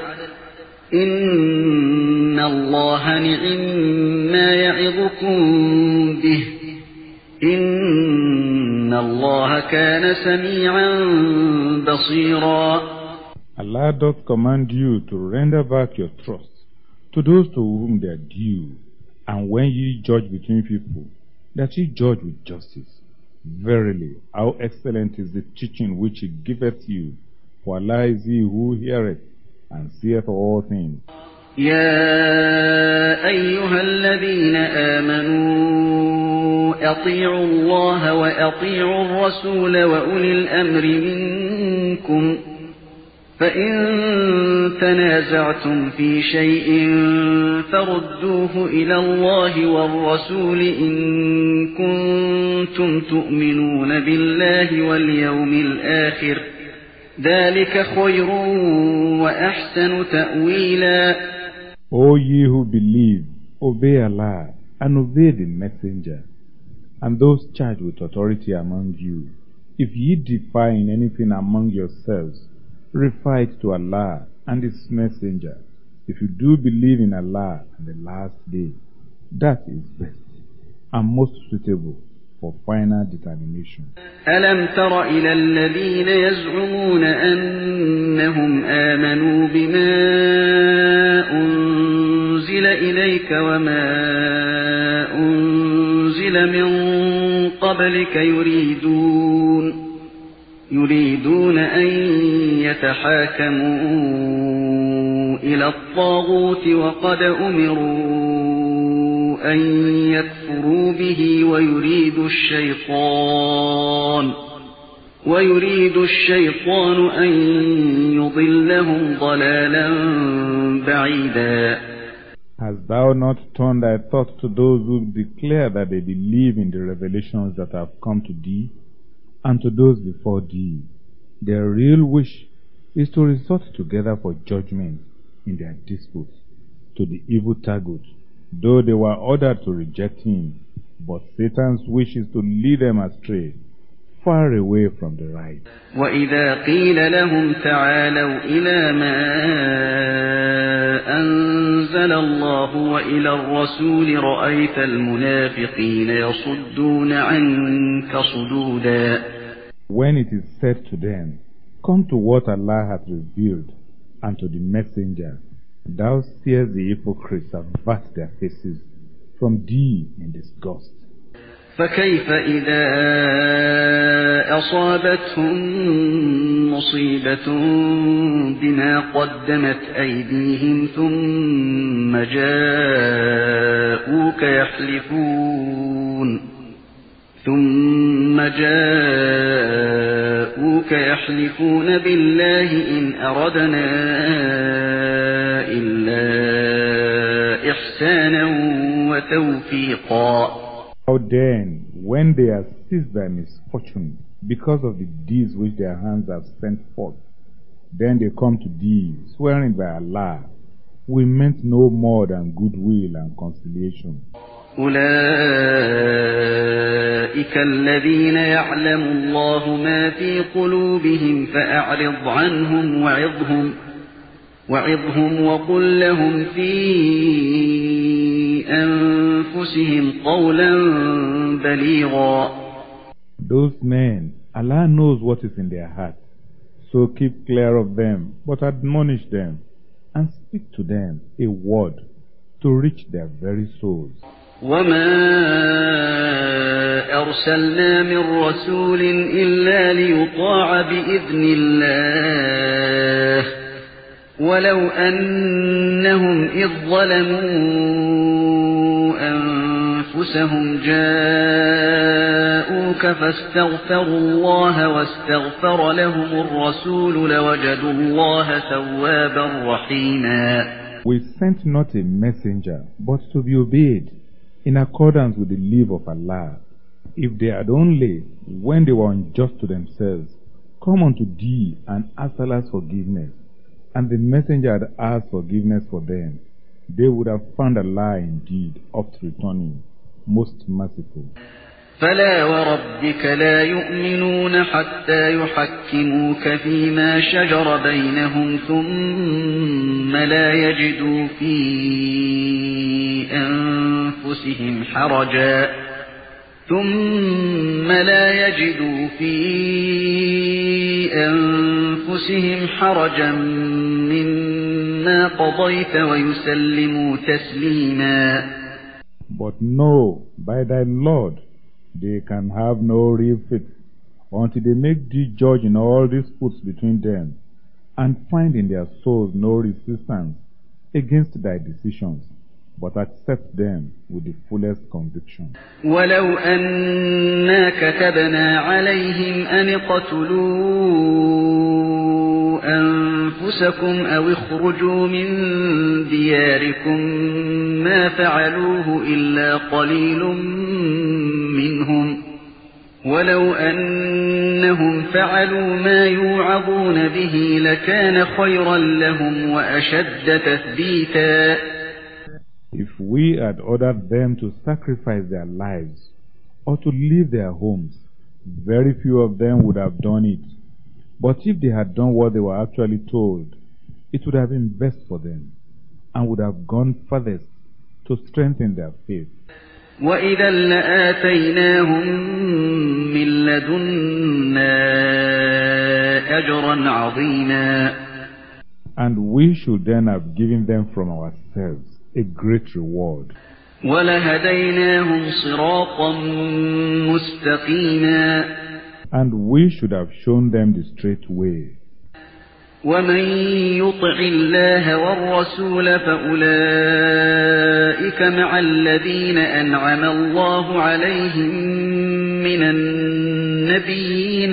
إِنَّ اللَّهَ نِعِمَّا يَعِظُكُم بِهِ إِنَّ اللَّهَ كَانَ سَمِيعًا بَصِيرًا. Allah doth command you to render back your trust to those to whom they are due, and when ye judge between people, that ye judge with justice. Verily, how excellent is the teaching which He giveth you, for Allah is He who heareth and seeth all things. يَا أَيُّهَا الَّذِينَ آمَنُوا أَطِيعُوا اللَّهَ وَأَطِيعُوا الرَّسُولَ وَأُولِي الْأَمْرِ مِنكُمْ فَإِن تَنَازَعْتُمْ فِي شَيْءٍ فَرُدُّوهُ إِلَى اللَّهِ وَالرَّسُولِ إِن كُنتُمْ تُؤْمِنُونَ بِاللَّهِ وَالْيَوْمِ الْآخِرِ ذَلِكَ خَيْرٌ وَأَحْسَنُ تَأْوِيلًا. O ye who believe, obey Allah and obey the messenger, and those charged with authority among you. If ye differ in anything among yourselves, refer it to Allah and His messenger. If you do believe in Allah and the last day, that is best and most suitable for final determination. أَلَمْ تَرَ إِلَى الَّذِينَ يَزْعُمُونَ أَنَّهُمْ آمَنُوا بِمَا أُنزِلَ إِلَيْكَ وَمَا أُنزِلَ مِن قَبْلِكَ يُرِيدُونَ يريدون أن يتحاكموا إلى الطاغوت وقد أمروا أن يكفروا به ويريد الشيطان ويريد الشيطان أن يضلهم ضلالا بعيدا. Hast thou not turned thy thoughts to those who declare that they believe in the revelations that have come to thee, and to those before thee? Their real wish is to resort together for judgment in their disputes to the evil Tagut, though they were ordered to reject him. But Satan's wish is to lead them astray, far away from the right. وَإِذَا قِيلَ لَهُمْ تَعَالَوْا إِلَى مَا أَنزَلَ اللَّهُ وَإِلَى الرَّسُولِ رَأَيْتَ الْمُنَافِقِينَ يَصُدُّونَ عَنكَ صُدُودًا. When it is said to them, come to what Allah hath revealed, and to the messenger, thou seest the hypocrites avert their faces from thee in disgust. فكيف إذا أصابتهم مصيبة بما قدمت أيديهم ثم جاءوك يحلفون ثم جاءوك يحلفون بالله إن أردنا إلا إحسانا وتوفيقا. How then, when they are seized by misfortune because of the deeds which their hands have sent forth, then they come to thee, swearing by Allah, we meant no more than goodwill and conciliation. أولئك الذين يعلم الله ما في قلوبهم فأعرض عنهم وعظهم وعظهم وقل لهم في أنفسهم قولا بليغا. Those men, Allah knows what is in their hearts, so keep clear of them, but admonish them, and speak to them a word to reach their very souls. وما أرسلنا من رسول إلا ليطاع بإذن الله ولو أنهم إذ ظلموا أنفسهم جاءوك فاستغفروا الله واستغفر لهم الرسول لوجدوا الله توابا رحيما. We sent not a messenger but to be obeyed in accordance with the leave of Allah. If they had only, when they were unjust to themselves, come unto thee and asked Allah's forgiveness, and the messenger had asked forgiveness for them, they would have found Allah indeed oft returning, most merciful. فلا وربك لا يؤمنون حتى يحكموك فيما شجر بينهم ثم لا يجدوا في أنفسهم حرجا ثم لا يجدوا في أنفسهم حرجا مما قضيت ويسلموا تسليما. But know by thy Lord they can have no real faith until they make thee judge in all disputes between them, and find in their souls no resistance against thy decisions, but accept them with the fullest conviction. ولو أنا كتبنا عليهم أن اقتلوا أنفسكم أو اخرجوا من دياركم ما فعلوه إلا قليل منهم ولو أنهم فعلوا ما يوعظون به لكان خيرا لهم وأشد تثبيتا. If we had ordered them to sacrifice their lives or to leave their homes, very few of them would have done it. But if they had done what they were actually told, it would have been best for them, and would have gone furthest to strengthen their faith. وَإِذًا لَآتَيْنَاهُمْ مِنْ لَدُنَّا أَجْرًا عَظِيمًا. And we should then have given them from ourselves a great reward. وَلَهَدَيْنَاهُمْ صِرَاطًا مُسْتَقِيمًا. And we should have shown them the straight way. وَمَنْ يُطِعِ اللَّهَ وَالرَّسُولَ فَأُولَئِكَ مَعَ الَّذِينَ أَنْعَمَ اللَّهُ عَلَيْهِمْ من النبيين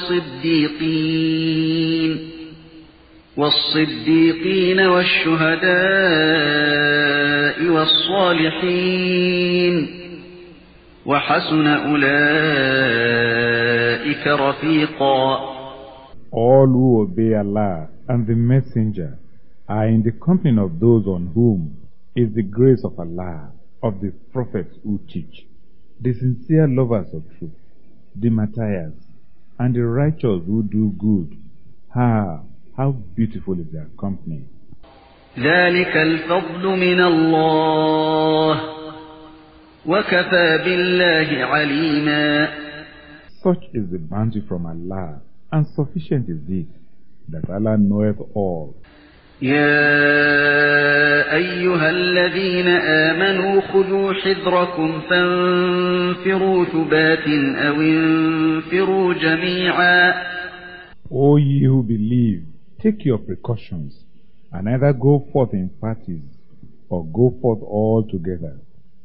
والصديقين والصديقين والشهداء والصالحين وحسن أولئك رفيقا. All who obey Allah and the Messenger are in the company of those on whom is the grace of Allah, of the prophets who teach, the sincere lovers of truth, the martyrs, and the righteous who do good. Ah, how beautiful is their company. ذلك الفضل من الله وكفى بالله عليما. Such is the bounty from Allah, and sufficient is it, that Allah knoweth all. يا أيها الذين آمنوا خذوا حذركم فانفروا ثبات أو انفروا جميعا. O ye who believe, take your precautions, and either go forth in parties, or go forth all together.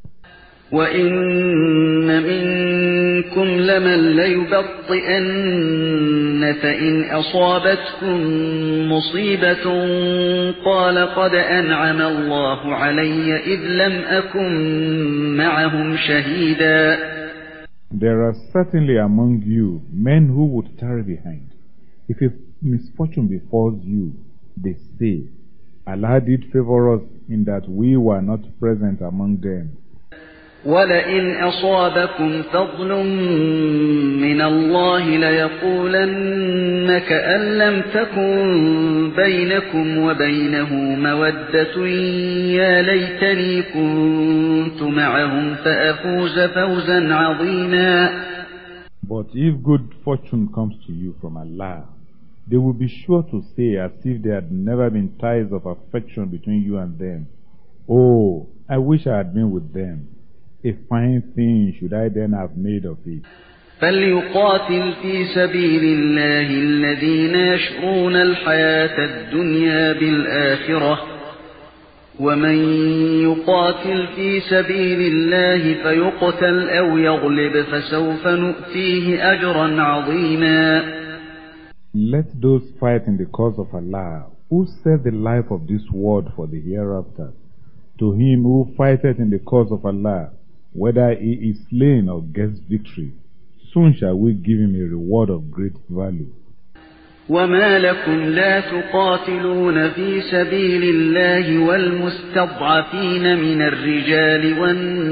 وَإِنَّ مِنكُمْ لَمَن لَّيُبَطِّئَنَّ فَإِنْ أَصَابَتْكُم مُّصِيبَةٌ قَالَ قَدْ أَنْعَمَ اللَّهُ عَلَيَّ إِذْ لَمْ أَكُن مَّعَهُمْ شَهِيدًا. There are certainly among you men who would tarry behind. If a misfortune befalls you, they say, Allah did favor us in that we were not present among them. وَلَئِنْ أَصَابَكُمْ فَضْلٌ مِّنَ اللَّهِ لَيَقُولَنَّ كَأَن لَّمْ تَكُن بَيْنَكُمْ وَبَيْنَهُ مَوَدَّةٌ يَا لَيْتَنِي كُنتُ مَعَهُمْ فَأَفُوزَ فَوْزًا عَظِيمًا. But if good fortune comes to you from Allah, they will be sure to say as if there had never been ties of affection between you and them, "Oh, I wish I had been with them. A fine thing should I then have made of it." فَلْيُقَاتِلْ فِي سَبِيلِ اللَّهِ الَّذِينَ يَشْرُونَ الْحَيَاةَ الدُّنْيَا بِالْآخِرَةِ وَمَن يُقَاتِلْ فِي سَبِيلِ اللَّهِ فَيُقْتَلْ أَوْ يَغْلِبْ فَسَوْفَ نُؤْتِيهِ أَجْرًا عَظِيمًا. Let those fight in the cause of Allah who save the life of this world for the hereafter. To him who fighteth in the cause of Allah, whether he is slain or gets victory, soon shall we give him a reward of great value. وَمَا لَكُمْ لَا تُقَاتِلُونَ فِي سَبِيلِ اللَّهِ وَالْمُسْتَضْعَفِينَ مِنَ الرِّجَالِ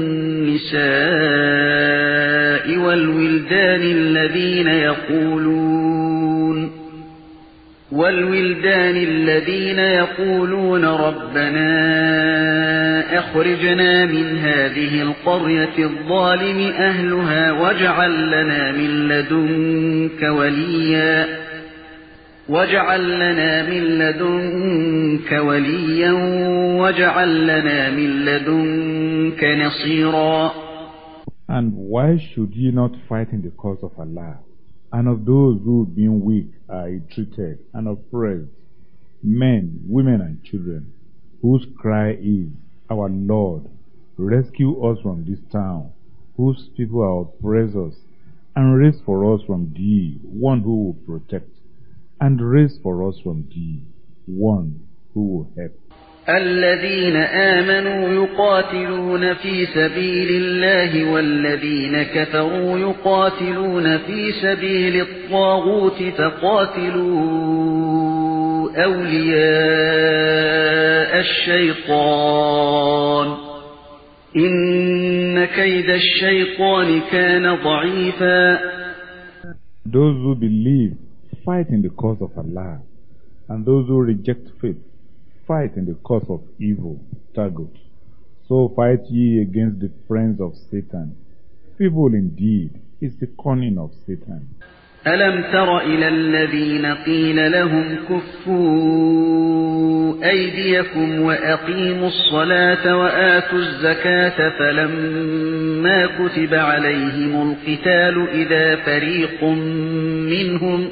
وَالنِّسَاءِ وَالْوِلْدَانِ الَّذِينَ يَقُولُونَ وَالْوِلْدَانِ الَّذِينَ يَقُولُونَ رَبَّنَا أَخْرِجْنَا مِنْ هَذِهِ الْقَرْيَةِ الظَّالِمِ أَهْلُهَا وَاجْعَل لَّنَا مِن لَّدُنكَ وَلِيًّا وَاجْعَل لَّنَا مِن لَّدُنكَ وَلِيًّا وَاجْعَل لَّنَا مِن لَّدُنكَ نَصِيرًا. And why should ye not fight in the cause of Allah, and of those who, being weak, are ill-treated and oppressed, men, women, and children, whose cry is, "Our Lord, rescue us from this town, whose people are oppressors, and raise for us from thee one who will protect, and raise for us from thee one who will help." الذين آمنوا يقاتلون في سبيل الله والذين كفروا يقاتلون في سبيل الطاغوت فقاتلوا أولياء الشيطان إن كيد الشيطان كان ضعيفا. Those who believe fight in the cause of Allah, and those who reject faith fight in the cause of evil, Tagut. So fight ye against the friends of Satan. Feeble indeed is the cunning of Satan. ألم تر إلى الذين قيل لهم كفوا أيديكم وأقيموا الصلاة وآتوا الزكاة فلما كتب عليهم القتال إذا فريق منهم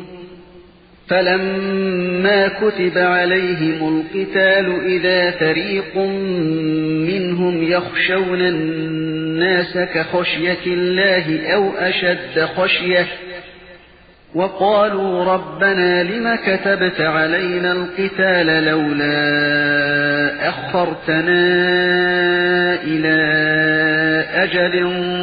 فَلَمَّا كُتِبَ عَلَيْهِمُ الْقِتَالُ إِذَا فَرِيقٌ مِّنْهُمْ يَخْشَوْنَ الناس كخشية الله أو أشد خشية وقالوا ربنا لم كتبت علينا القتال لولا أخرتنا إلى أجل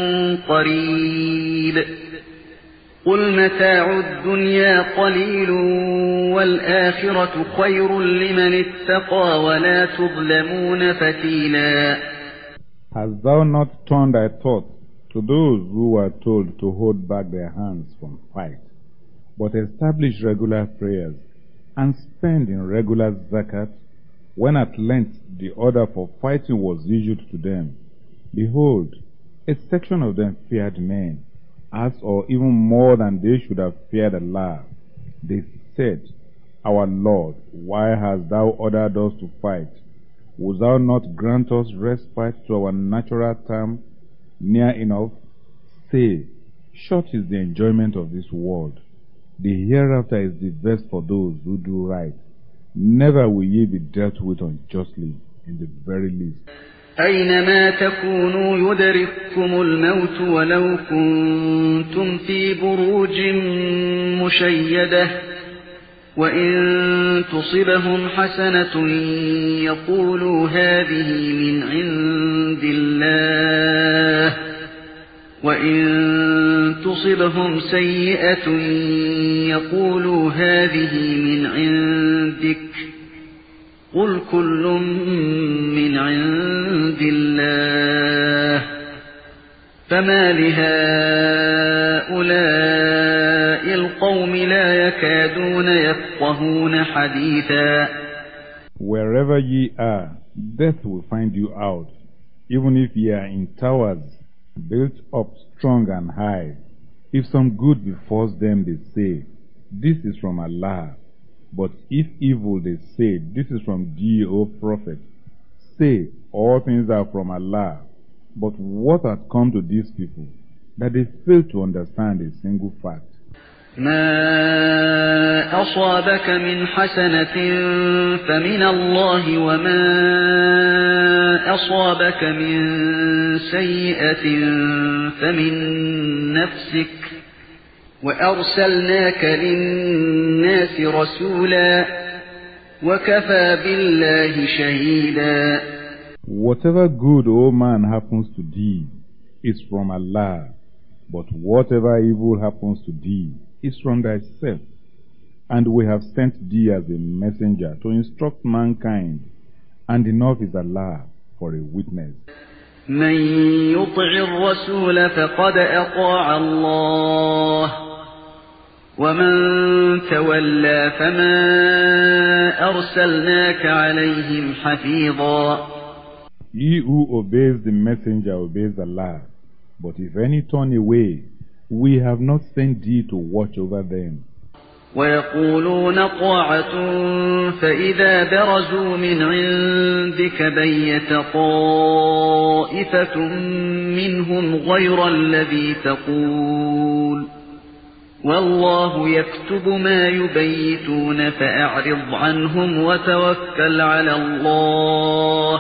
قريب قل متاع الدنيا قليل والآخرة خير لمن اتقى ولا تظلمون فتيلا. Hast thou not turned thy thoughts to those who were told to hold back their hands from fight, but establish regular prayers and spend in regular zakat? When at length the order for fighting was issued to them, behold, a section of them feared men, as or even more than they should have feared Allah. They said, Our Lord, why hast thou ordered us to fight? Wilt thou not grant us respite to our natural term near enough? Say, short is the enjoyment of this world. The hereafter is the best for those who do right. Never will ye be dealt with unjustly in the very least. أينما تكونوا يدرككم الموت ولو كنتم في بروج مشيدة وإن تصبهم حسنة يقولوا هذه من عند الله وإن تصبهم سيئة يقولوا هذه من عندك قل كل من عند الله فما لهؤلاء القوم لا يكادون يفقهون حديثا. Wherever ye are, death will find you out, even if ye are in towers built up strong and high. If some good befalls them, they say, This is from Allah. But if evil, they say, This is from thee, O Prophet. Say, all things are from Allah. But what has come to these people, that they fail to understand a single fact? ما أصابك من حسنة فمن الله وما أصابك من سيئة فمن نفسك وأرسلناك للناس رسولا وكفى بالله شهيدا. Whatever good, O man, happens to thee is from Allah, but whatever evil happens to thee is from thyself. And we have sent thee as a messenger to instruct mankind, and enough is Allah for a witness. من يطع الرسول فقد أطاع الله ومن تولى فما أرسلناك عليهم حفيظا. He who obeys the messenger obeys Allah, but if any turn away, we have not sent thee to watch over them. ويقولون طاعة فإذا برزوا من عندك بيت طائفة منهم غير الذي تقول والله يكتب ما يبيتون فأعرض عنهم وتوكل على الله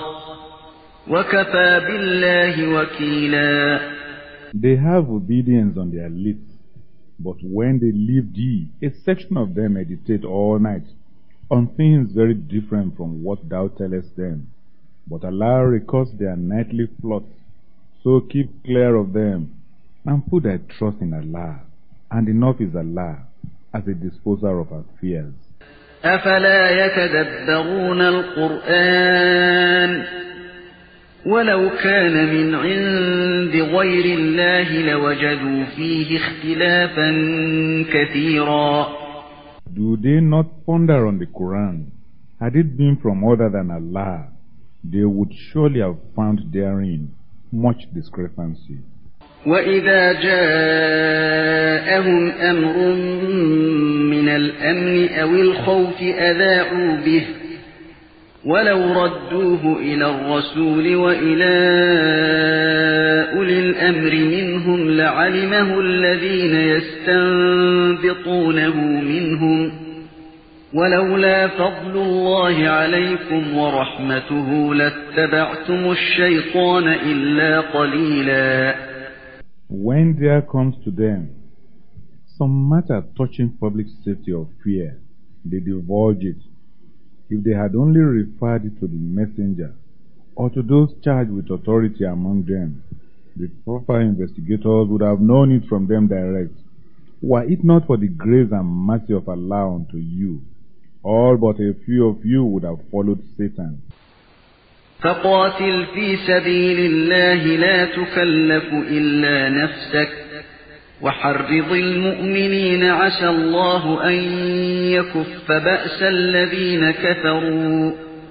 وكفى بالله وكيلا. They have obedience on their lips, but when they leave thee, a section of them meditate all night on things very different from what thou tellest them. But Allah records their nightly plots, so keep clear of them, and put thy trust in Allah, and enough is Allah as a disposer of affairs. أفلا يتدبرون القرآن ولو كان من عند غير الله لوجدوا فيه اختلافا كثيرا. Do they not ponder on the Quran? Had it been from other than Allah, they would surely have found therein much discrepancy. وإذا جاءهم أمر من الأمن أو الخوف أذاعوا به ولو ردوه إلى الرسول وإلى أولي الأمر منهم لعلمه الذين يستنبطونه منهم ولولا فضل الله عليكم ورحمته لاتبعتم الشيطان إلا قليلا. When there comes to them some matter touching public safety or fear, they divulge it. If they had only referred it to the messenger or to those charged with authority among them, the proper investigators would have known it from them direct. Were it not for the grace and mercy of Allah unto you, all but a few of you would have followed Satan. فقاتل في سبيل الله لا تكلف إلا نفسك وحرض المؤمنين عسى الله أن يكف بأس الذين كفروا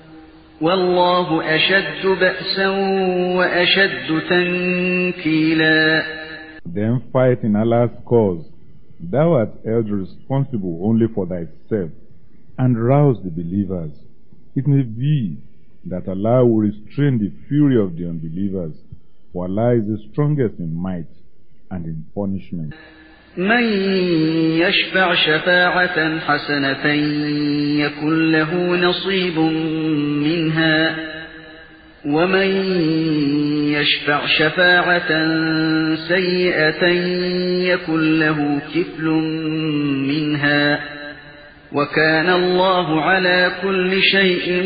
والله أشد بأسا وأشد تنكيلا. Then fight in Allah's cause. Thou art held responsible only for thyself, and rouse the believers. It may be that Allah will restrain the fury of the unbelievers, for Allah is the strongest in might and in punishment. من يشفع شفاعة حسنة يكن له نصيب منها ومن يشفع شفاعة سيئة يكن له كفل منها وكان الله على كل شيء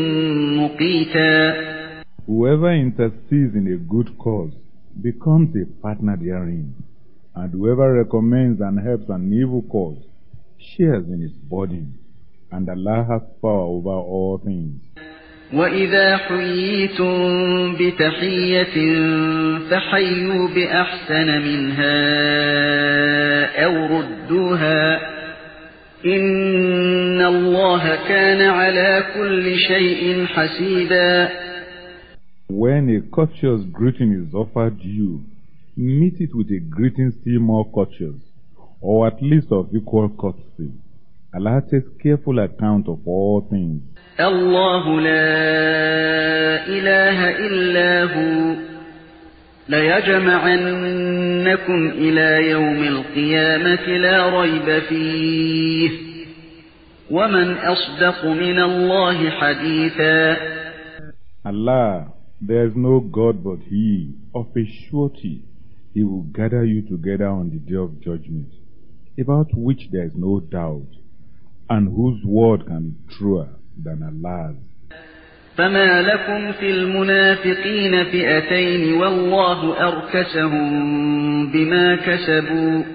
مقيتا. Whoever intercedes in a good cause becomes a partner therein, and whoever recommends and helps an evil cause shares in its burden, and Allah has power over all things. وَإِذَا حُيِّيتُم بِتَحِيَّةٍ فَحَيُّوا بِأَحْسَنَ مِنْهَا أَوْ رُدُّوهَا إِنَّ اللَّهَ كَانَ عَلَى كُلِّ شَيْءٍ حَسِيبًا. When a courteous greeting is offered you, meet it with a greeting still more courteous, or at least of equal courtesy. Allah takes careful account of all things. الله لا إله إلا هو ليجمعنكم إلى يوم القيامة لا ريب فيه ومن أصدق من الله حديثا. Allah, there is no God but He. Of a surety, He will gather you together on the day of judgment, about which there is no doubt, and whose word can be truer than Allah's. فما لكم في المنافقين فئتين والله أركسهم بما كسبوا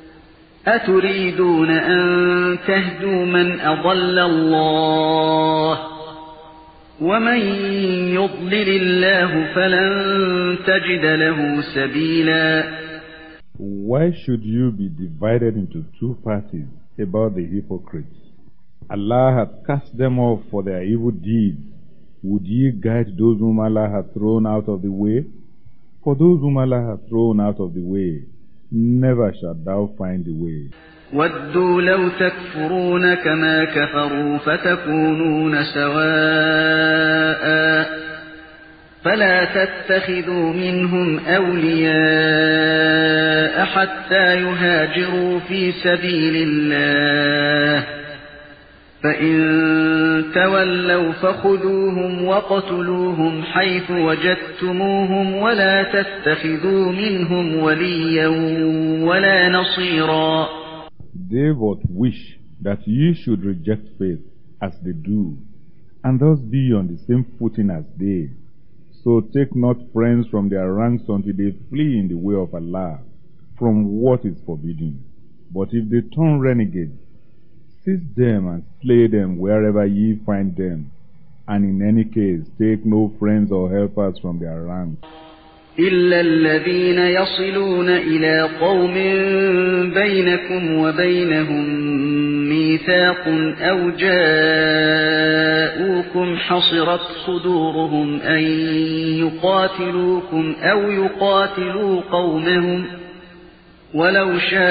أتريدون أن تهدوا من أضل الله ومن يضلل الله فلن تجد له سبيلا. Why should you be divided into two parties about the hypocrites? Allah hath cast them off for their evil deeds. Would ye guide those whom Allah hath thrown out of the way? For those whom Allah hath thrown out of the way, never shalt thou find the way. وَدُّوا لَوْ تَكْفُرُونَ كَمَا كَفَرُوا فَتَكُونُونَ سَوَاءً فَلَا تَتَّخِذُوا مِنْهُمْ أَوْلِيَاءَ حَتَّى يُهَاجِرُوا فِي سَبِيلِ اللَّهِ فَإِن تَوَلَّوْا فَخُذُوهُمْ وَاقْتُلُوهُمْ حَيْثُ وَجَدتُّمُوهُمْ وَلَا تَتَّخِذُوا مِنْهُمْ وَلِيًّا وَلَا نَصِيرًا. They but wish that ye should reject faith as they do, and thus be on the same footing as they. So take not friends from their ranks until they flee in the way of Allah from what is forbidden. But if they turn renegades, seize them and slay them wherever ye find them, and in any case take no friends or helpers from their ranks. إلا الذين يصلون إلى قوم بينكم وبينهم ميثاق أو جاءوكم حصرت صدورهم أن يقاتلوكم أو يقاتلوا قومهم ولو شاء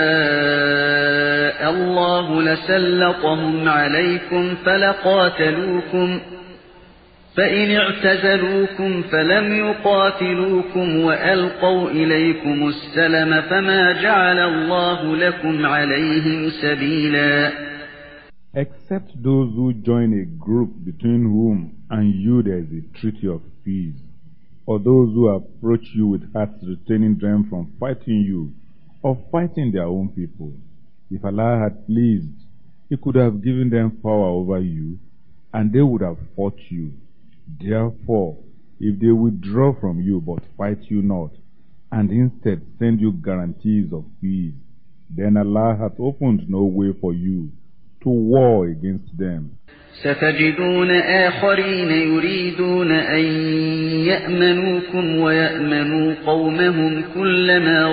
الله لسلطهم عليكم فلقاتلوكم فإن اعتزلوكم فلم يقاتلوكم وألقوا إليكم السلم فما جعل الله لكم عليهم سبيلا. except those who join a group between whom and you there is a treaty of peace, or those who approach you with hearts retaining them from fighting you or fighting their own people. If Allah had pleased, He could have given them power over you, and they would have fought you. Therefore, if they withdraw from you but fight you not, and instead send you guarantees of peace, then Allah hath opened no way for you to war against them. ستجدون آخرين يريدون أن يأمنوكم ويأمنوا قومهم كلما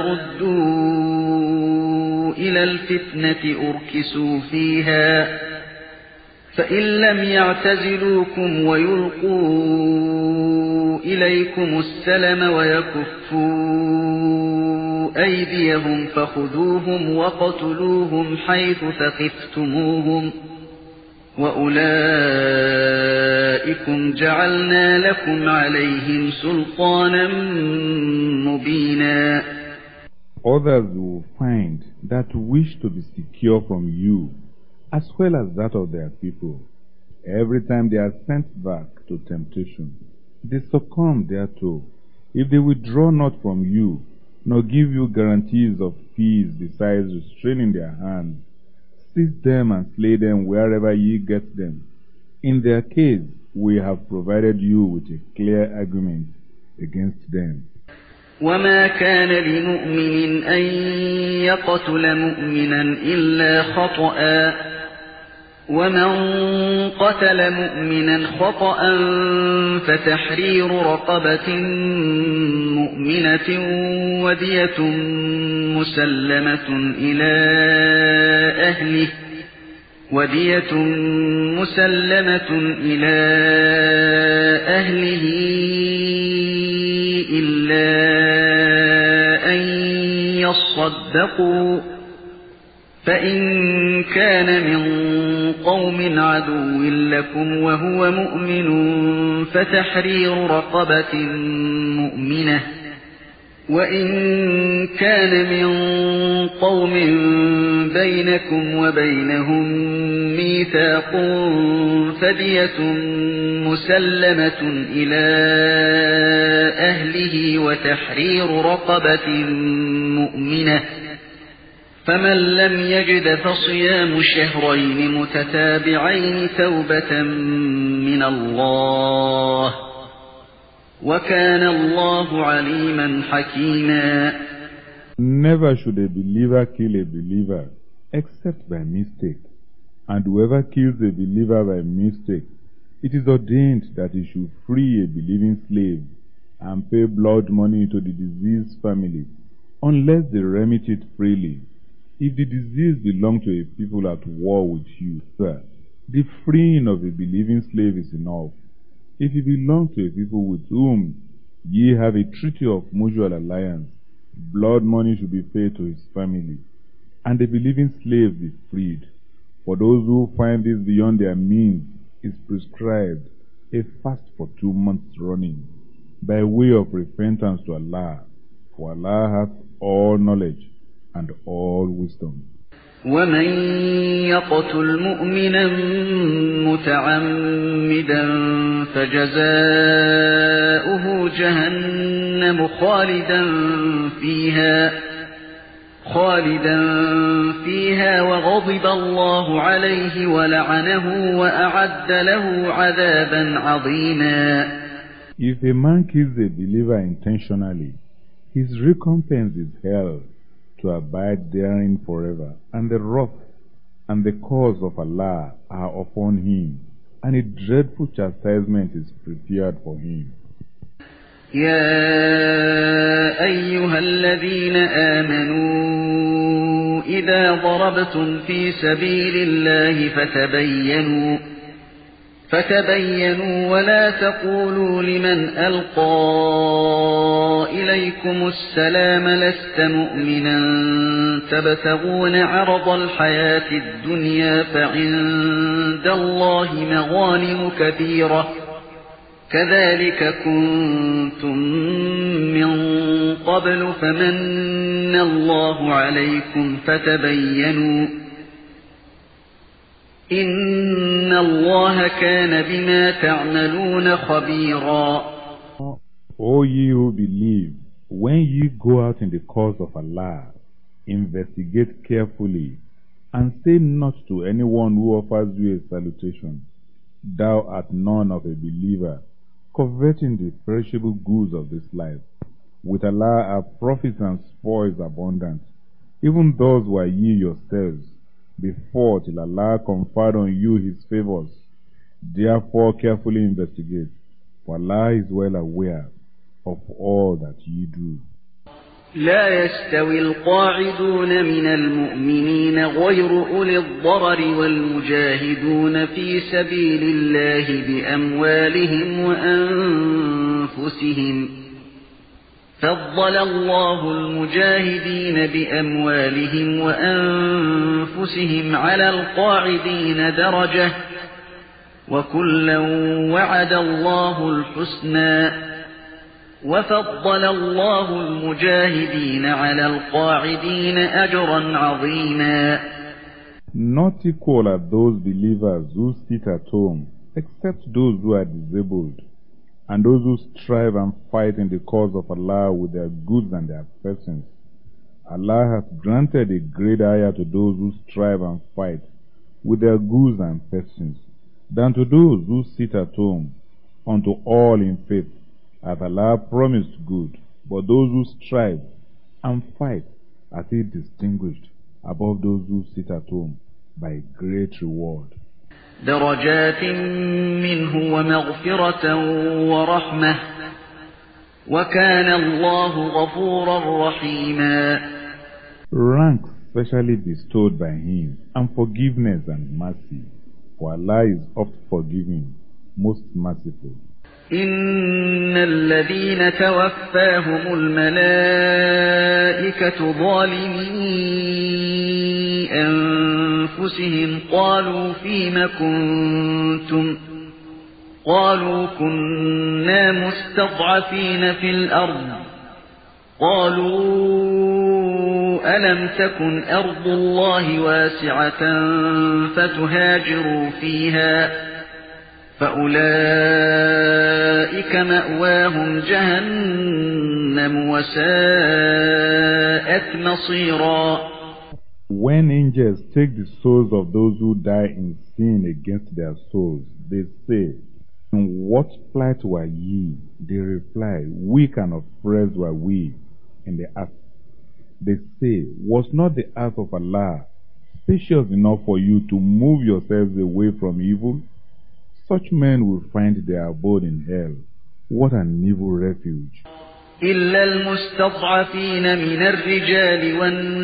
ردوا إلى الفتنة أركسوا فيها فإن لم يعتزلوكم ويلقوا إليكم السلم ويكفوا أيديهم فخذوهم وقتلوهم حيث ثقفتموهم وأولئكم جعلنا لكم عليهم سلطانا مبينا. Others will find that wish to be secure from you, as well as that of their people. Every time they are sent back to temptation, they succumb thereto. If they withdraw not from you, nor give you guarantees of peace besides restraining their hands, seize them and slay them wherever ye get them. In their case, we have provided you with a clear argument against them. وما كان لمؤمن أن يقتل مؤمنا إلا خطأ ومن قتل مؤمنا خطأ فتحرير رقبة مؤمنة ودية مسلمة إلى أهله ودية مسلمة إلى أهله إلا أن يصدقوا فإن كان من قوم عدو لكم وهو مؤمن فتحرير رقبة مؤمنة وإن كان من قوم بينكم وبينهم ميثاق فدية مسلمة إلى أهله وتحرير رقبة مؤمنة فمن لم يجد فصيام شهرين متتابعين توبة من الله وكان الله عليما حكيما. Never should a believer kill a believer except by mistake, and whoever kills a believer by mistake, it is ordained that he should free a believing slave and pay blood money to the deceased family, unless they remit it freely. If the deceased belong to a people at war with you, sir, the freeing of a believing slave is enough. If he belong to a people with whom ye have a treaty of mutual alliance, blood money should be paid to his family, and the believing slave be freed. For those who find this beyond their means, is prescribed a fast for two months running, by way of repentance to Allah, for Allah hath all knowledge and all wisdom. ومن يقتل مؤمنا متعمدا فجزاؤه جهنم خالدا فيها خالدا فيها وغضب الله عليه ولعنه وأعد له عذابا عظيما. If a man kills a believer intentionally, his recompense is hell, to abide therein forever, and the wrath and the curse of Allah are upon him, and a dreadful chastisement is prepared for him. يا أيها الذين آمنوا إذا ضربتم في سبيل الله فتبينوا فتبينوا ولا تقولوا لمن ألقى إليكم السلام لست مؤمنا تبتغون عرض الحياة الدنيا فعند الله مغانم كثيرة كذلك كنتم من قبل فمن الله عليكم فتبينوا إِنَّ اللَّهَ كَانَ بِمَا تَعْمَلُونَ خَبِيرًا. O ye who believe, when ye go out in the cause of Allah, investigate carefully, and say not to anyone who offers you a salutation, "Thou art none of a believer," coveting the perishable goods of this life. With Allah are profits and spoils abundant. Even those were ye yourselves, before till Allah conferred on you His favors. Therefore carefully investigate, for Allah is well aware of all that ye do. لا يستوي القاعدون من المؤمنين غير أولي الضرر والمجاهدون في سبيل الله بأموالهم وأنفسهم. فضل الله المجاهدين بأموالهم وأنفسهم على القاعدين درجة، وكلا وعد الله الحسنى، وفضل الله المجاهدين على القاعدين أجرا عظيما. Not equal are those believers who sit at home, except those who are disabled, and those who strive and fight in the cause of Allah with their goods and their persons. Allah has granted a great hire to those who strive and fight with their goods and persons, than to those who sit at home. Unto all in faith hath Allah promised good, but those who strive and fight are still distinguished above those who sit at home by great reward. درجات منه ومغفرة ورحمة وكان الله غفورا رحيما. Ranks specially bestowed by Him, and forgiveness and mercy, for Allah is oft forgiving, most merciful. إن الذين توفاهم الملائكة ظالمي أنفسهم قالوا فيم كنتم قالوا كنا مستضعفين في الأرض قالوا ألم تكن أرض الله واسعة فتهاجروا فيها فأولئك مأواهم جهنم وساءت مصيرا. When angels take the souls of those who die in sin against their souls, they say, "In what plight were ye?" They reply, "Weak and oppressed were we in the earth." They say, "Was not the earth of Allah spacious enough for you to move yourselves away from evil?" Such men will find their abode in hell. What an evil refuge. إلا المستضعفين من الرجال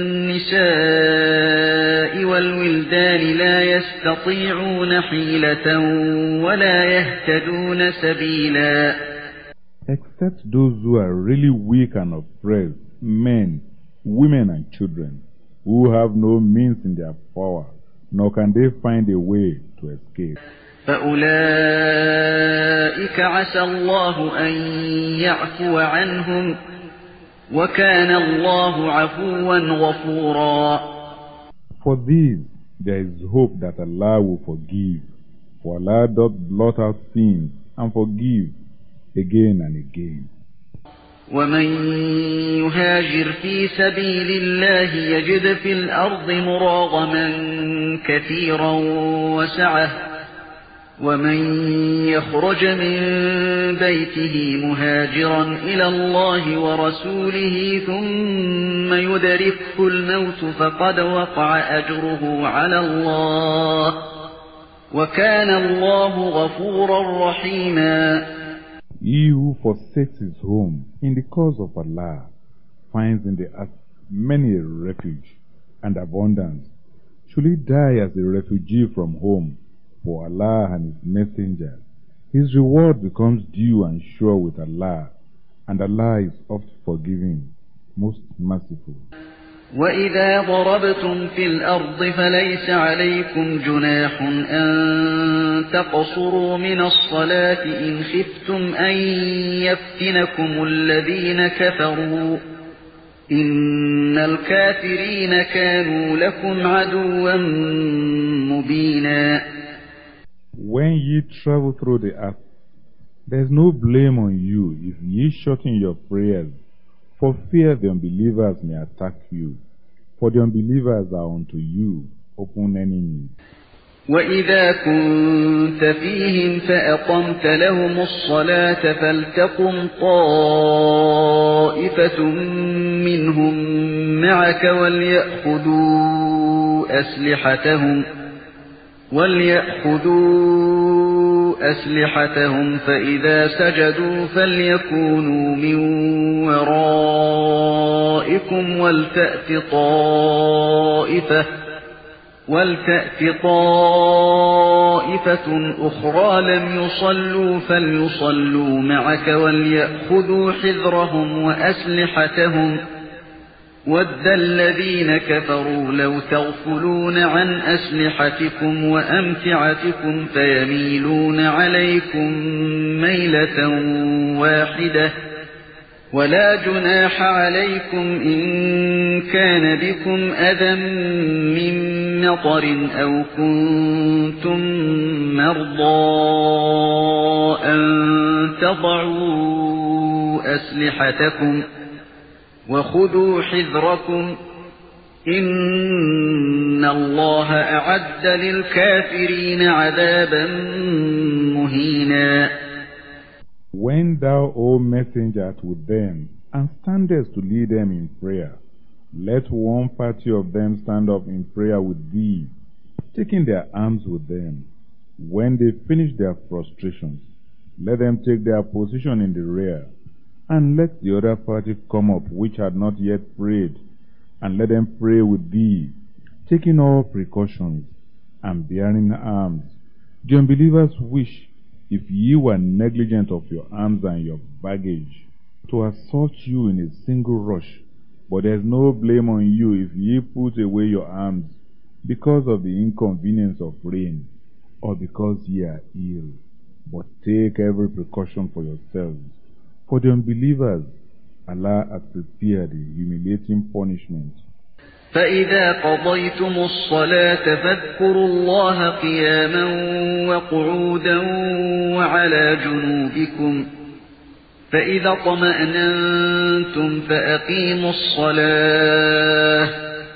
والنساء والولدان لا يستطيعون حيلة ولا يهتدون سبيلا. Except those who are really weak and oppressed, men, women and children, who have no means in their power, nor can they find a way to escape. فأولئك عسى الله أن يعفو عنهم وكان الله عفوا غفورا. For these there is hope that Allah will forgive, for Allah doth blot out sins and forgive again and again. ومن يهاجر في سبيل الله يجد في الأرض مراغما كثيرا وسعة ومن يخرج من بيته مهاجرا إلى الله ورسوله ثم يدركه الموت فقد وقع أجره على الله وكان الله غفورا رحيما. He who forsakes his home in the cause of Allah finds in the earth many a refuge and abundance. Should he die as a refugee from home, for Allah and His Messenger, his reward becomes due and sure with Allah, and Allah is oft forgiving, most merciful. وَإِذَا ضَرَبْتُمْ فِي الْأَرْضِ فَلَيْسَ عَلَيْكُمْ جُنَاحٌ أَن تَقْصُرُوا مِنَ الصَّلَاةِ إِنْ خِفْتُمْ أَن يَفْتِنَكُمُ الَّذِينَ كَفَرُوا إن الكافرين كانوا لكم عدوا مبينا. When ye travel through the earth, there is no blame on you if ye shorten your prayers, for fear the unbelievers may attack you. For the unbelievers are unto you open enemies. وَإِذَا كُنْتَ فِيهِمْ فَأَقَمْتَ لَهُمُ الصَّلَاةَ فَلْتَقُمْ طَائِفَةٌ مِّنْهُمْ مَعَكَ وَلْيَأْخُذُوا أَسْلِحَتَهُمْ وَلْيَأْخُذُوا أَسْلِحَتَهُمْ فَإِذَا سَجَدُوا فَلْيَكُونُوا مِنْ وَرَائِكُمْ وَلْتَأْتِ طَائِفَةٌ وَلْتَأْتِ طَائِفَةٌ أُخْرَى لَمْ يُصَلُّوا فَلْيُصَلُّوا مَعَكَ وَلْيَأْخُذُوا حِذْرَهُمْ وَأَسْلِحَتَهُمْ وَدَّ الَّذِينَ كَفَرُوا لَوْ تَغْفُلُونَ عَنْ أَسْلِحَتِكُمْ وَأَمْتِعَتِكُمْ فَيَمِيلُونَ عَلَيْكُمْ مَيْلَةً وَاحِدَةً وَلَا جُنَاحَ عَلَيْكُمْ إِن كَانَ بِكُمْ أَذًى مِّن مَّطَرٍ أَوْ كُنتُم مَّرْضَىٰ أَن تَضَعُوا أَسْلِحَتَكُمْ وَخُذُوا حِذْرَكُمْ إِنَّ اللَّهَ أَعَدَّ لِلْكَافِرِينَ عَذَابًا مُّهِينًا. When thou, O messenger, art with them, and standest to lead them in prayer, let one party of them stand up in prayer with thee, taking their arms with them. When they finish their prostrations, let them take their position in the rear, and let the other party come up which had not yet prayed, and let them pray with thee, taking all precautions, and bearing arms. The unbelievers wish, if ye were negligent of your arms and your baggage, to assault you in a single rush. But there is no blame on you if ye put away your arms, because of the inconvenience of rain, or because ye are ill. But take every precaution for yourselves. For the unbelievers, Allah hath prepared a humiliating punishment. فَإِذَا قَضَيْتُمُ الصَّلَاةَ فَاذْكُرُوا اللَّهَ قِيَامًا وَقُعُودًا وَعَلَى جُنُوبِكُمْ فَإِذَا اطْمَأْنَنْتُمْ فَأَقِيمُوا الصَّلَاةَ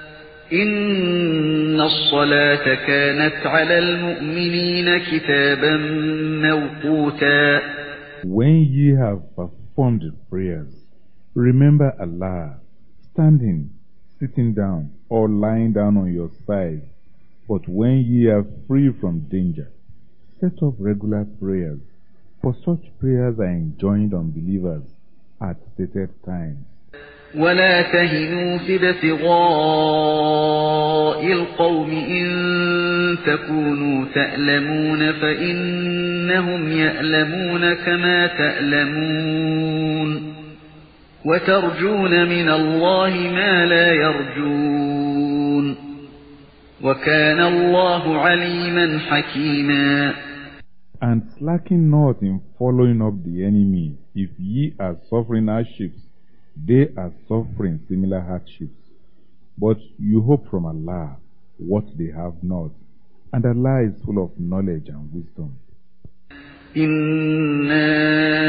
إِنَّ الصَّلَاةَ كَانَتْ عَلَى الْمُؤْمِنِينَ كِتَابًا مَوْقُوتًا. When ye have performed prayers, remember Allah, standing, sitting down, or lying down on your side. But when ye are free from danger, set up regular prayers, for such prayers are enjoined on believers at stated times. وَلَا تَهِنُوا فِي ابْتِغَاءِ الْقَوْمِ إِن تَكُونُوا تَأْلَمُونَ فَإِنَّهُمْ يَأْلَمُونَ كَمَا تَأْلَمُونَ وَتَرْجُونَ مِنَ اللَّهِ مَا لَا يَرْجُونَ وَكَانَ اللَّهُ عَلِيمًا حَكِيمًا. And slacken not in following up the enemy. If ye are suffering hardships, they are suffering similar hardships. But you hope from Allah what they have not, and Allah is full of knowledge and wisdom. إِنَّا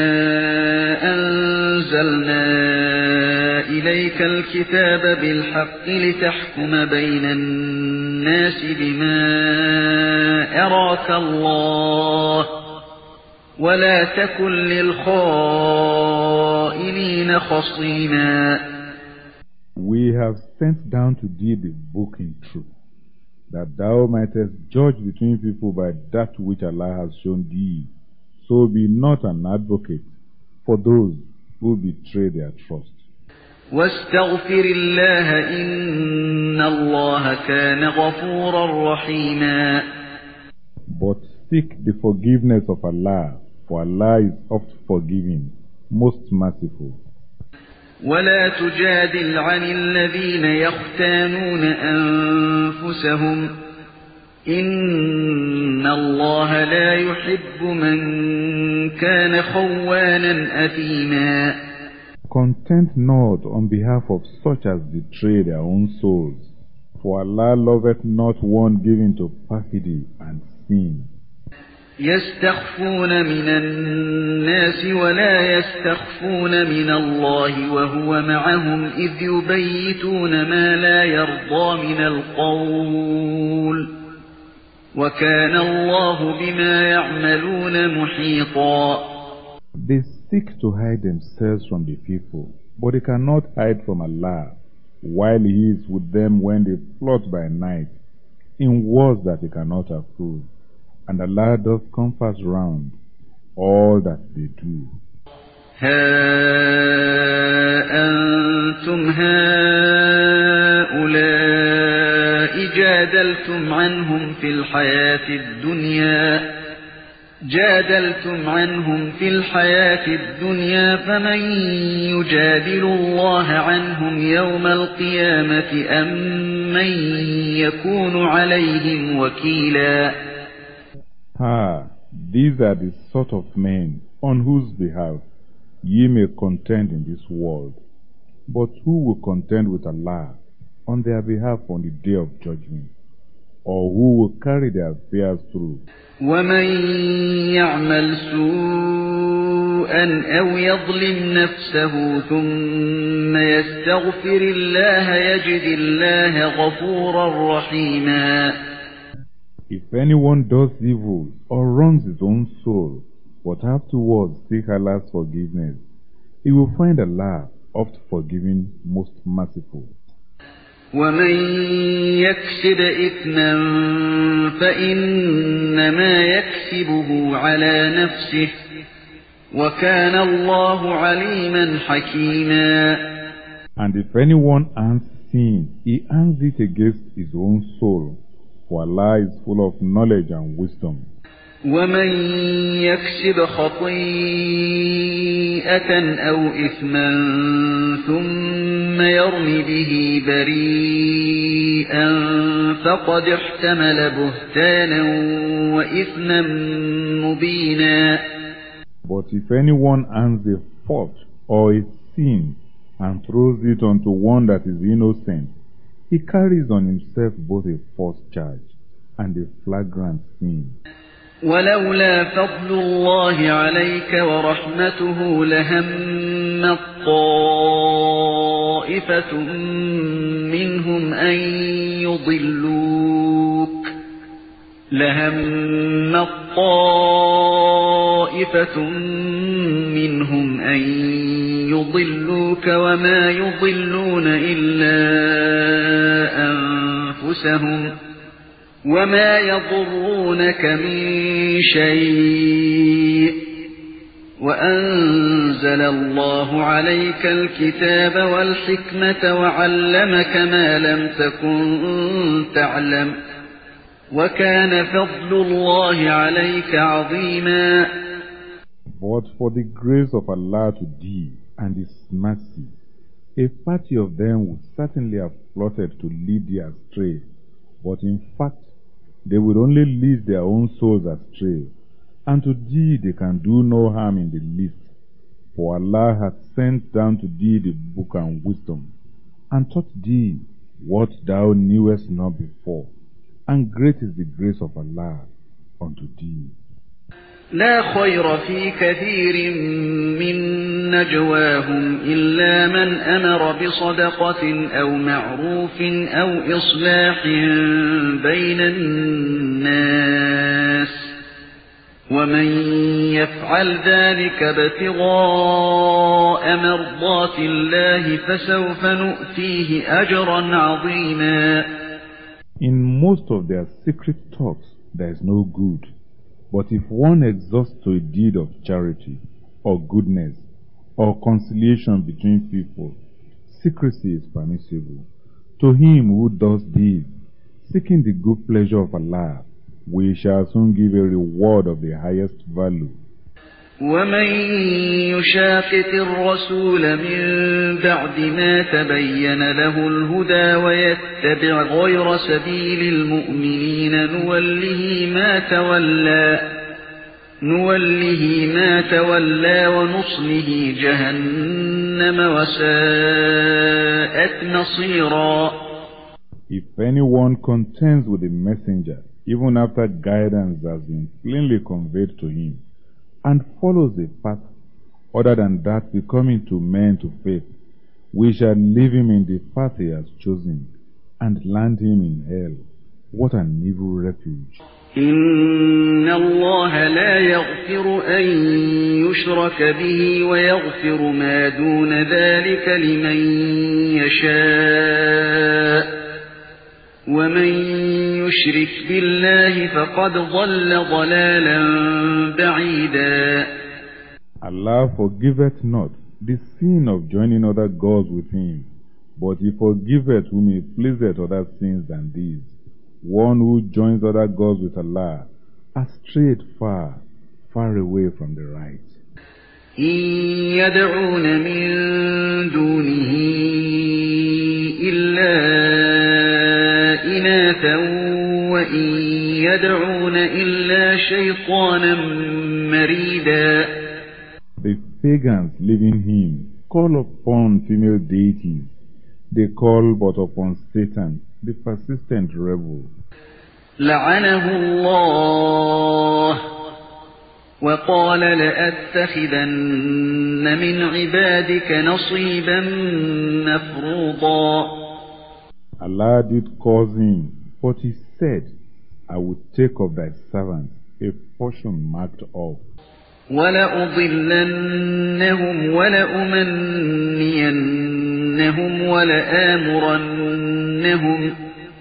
أَنزَلْنَا إِلَيْكَ الْكِتَابَ بِالْحَقِّ لِتَحْكُمَ بَيْنَ النَّاسِ بِمَا أَرَاكَ اللَّهُ وَلَا تَكُنْ لِلْخَائِنِينَ خَصِيمًا. We have sent down to thee the book in truth, that thou mightest judge between people by that which Allah has shown thee. So be not an advocate for those who betray their trust. وَاسْتَغْفِرِ اللَّهَ إِنَّ اللَّهَ كَانَ غَفُورًا رَحِيمًا. But seek the forgiveness of Allah, for Allah is oft forgiving, most merciful. وَلَا تُجَادِلْ عَنِ الَّذِينَ يَخْتَانُونَ أَنفُسَهُمْ إِنَّ اللَّهَ لَا يُحِبُّ مَنْ كَانَ خَوَّانًا أَثِيمًا. Contend not on behalf of such as betray their own souls, for Allah loveth not one given to perfidy and sin. يستخفون من الناس ولا يستخفون من الله وهو معهم إذ يبيتون ما لا يرضى من القول وكان الله بما يعملون محيطا. They seek to hide themselves from the people, but they cannot hide from Allah, while He is with them when they plot by night, in wars that they cannot approve. And Allah does compass round all that they do. ها أنتم هؤلاء جادلتم عنهم في الحياة الدنيا جادلتم عنهم في الحياة الدنيا فمن يجادل الله عنهم يوم القيامة أم من يكون عليهم وكيلا. Ah, these are the sort of men on whose behalf ye may contend in this world. But who will contend with Allah on their behalf on the day of judgment? Or who will carry their affairs through? وَمَن يَعْمَلْ سُوءًا أَوْ يَظْلِمْ نَفْسَهُ ثُمَّ يَسْتَغْفِرِ اللَّهَ يَجِدِ اللَّهَ غَفُورًا رَّحِيمًا. If anyone does evil or wrongs his own soul, but afterwards seek Allah's forgiveness, he will find Allah oft forgiving, most merciful. وَمَن يَكْسِبْ إِثْمًا فَإِنَّمَا يَكْسِبُهُ عَلَى نَفْسِهِ وَكَانَ اللَّهُ عَلِيمًا حَكِيمًا. And if anyone earns sin, he earns it against his own soul, for Allah is full of knowledge and wisdom. وَمَن يَكْسِبْ خَطِيئَةً أَوْ إِثْمًا ثُمَّ يَرْمِ بِهِ بَرِيئًا فَقَدِ احْتَمَلَ بُهْتَانًا وَإِثْمًا مُبِينًا. But if anyone earns a fault or a sin and throws it onto one that is innocent, he carries on himself both a false charge and a flagrant sin. ولولا فضل الله عليك ورحمته لهم طائفة منهم أن يضلوك لهم طائفة منهم أن يضلوك وما يضلون إلا أنفسهم وما يضرونك من شيء وأنزل الله عليك الكتاب والحكمة وعلمك ما لم تكن تعلم وكان فضل الله عليك عظيما. But for the grace of Allah to thee and His mercy, a party of them would certainly have plotted to lead thee astray, but in fact they would only lead their own souls astray, and to thee they can do no harm in the least. For Allah hath sent down to thee the book and wisdom, and taught thee what thou knewest not before, and great is the grace of Allah unto thee. لا خير في كثير من نجواهم إلا من أمر بصدقة أو معروف أو إصلاح بين الناس ومن يفعل ذلك ابتغاء مرضات الله فسوف نؤتيه أجرا عظيما. In most of their secret talks there is no good. But if one exhorts to a deed of charity, or goodness, or conciliation between people, secrecy is permissible. To him who does this, seeking the good pleasure of Allah, we shall soon give a reward of the highest value. وَمَن يُشَاقِقِ الرَّسُولَ مِن بَعْدِ مَا تَبَيَّنَ لَهُ الْهُدَى وَيَتَّبِعْ غَيْرَ سَبِيلِ الْمُؤْمِنِينَ نُوَلِّهِ مَا تَوَلَّى نُوَلِّهِ مَا تَوَلَّى وَنُصْلِهِ جَهَنَّمَ جهنم وساءت مصيرا. If anyone contends with the messenger, even after guidance has been plainly conveyed to him, and follows a path other than that becoming to men to faith, we shall leave him in the path he has chosen, and land him in hell. What an evil refuge. إن الله لا يغفر أن يشرك به ويغفر ما دون ذلك لمن يشاء ومن يشرك بالله فقد ضل ضلالا بعيدا. Allah forgiveth not the sin of joining other gods with him, but he forgiveth whom he pleaseth other sins than these. One who joins other gods with Allah has strayed far, far away from the right. إن يدعون من دونه إلا إناثا وإن يدعون إلا شيطانا مريدا. The pagans leaving him call upon female deities. They call but upon Satan, the persistent rebel. لعنه الله وقال لأتخذن من عبادك نصيبا مفروضا. Allah did cause him, but he said, I will take of thy servants a portion marked off. وَلَأُضِلَّنَّهُمْ وَلَأُمَنِّيَنَّهُمْ وَلَآمُرَنَّهُمْ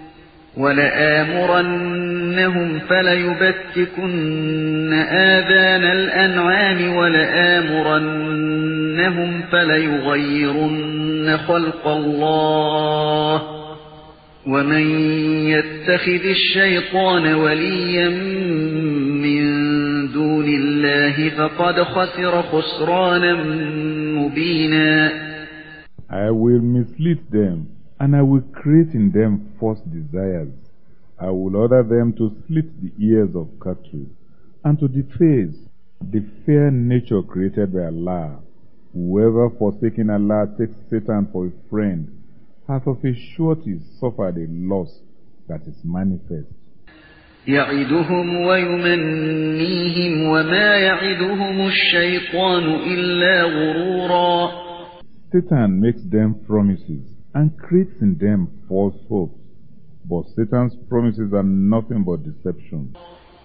وَلَآمُرَنَّهُمْ فَلَيُبَتِّكُنَّ آذَانَ الْأَنْعَامِ وَلَآمُرَنَّهُمْ فَلَيُغَيِّرُنَّ خَلْقَ اللَّهِ وَمَن يَتَّخِذِ الشَّيْطَانَ وَلِيًّا مِّن دُونِ اللَّهِ فَقَدْ خَسِرَ خُسْرَانًا مُّبِينًا. I will mislead them, and I will create in them false desires. I will order them to slit the ears of cattle, and to deface the fair nature created by Allah. Whoever forsaking Allah takes Satan for a friend, hath of a surety suffered a loss that is manifest. يعدهم ويمنيهم وما يعدهم الشيطان إلا غرورا. Satan makes them promises and creates in them false hopes, but Satan's promises are nothing but deception.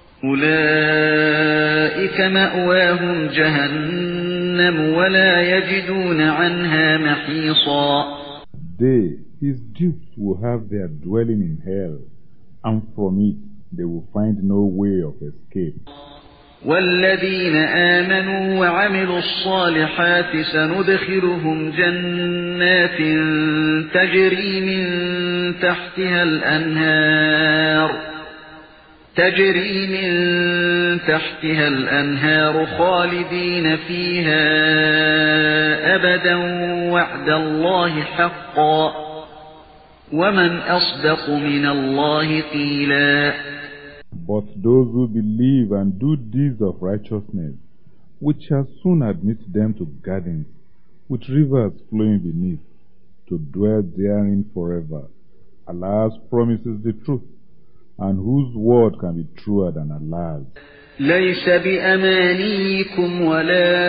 أولئك مأواهم جهنم ولا يجدون عنها محيصا. They, his dupes, will have their dwelling in hell, and from it they will find no way of escape. والذين آمنوا وعملوا الصالحات سندخلهم جنات تجري من تحتها الأنهار تجري من تحتها الأنهار خالدين فيها أبدا وعد الله حقا ومن أصدق من الله قيلا. But those who believe and do deeds of righteousness, which shall soon admit them to gardens, with rivers flowing beneath, to dwell therein forever. Allah's promise is the truth, and whose word can be truer than Allah's? ليس بأمانيكم ولا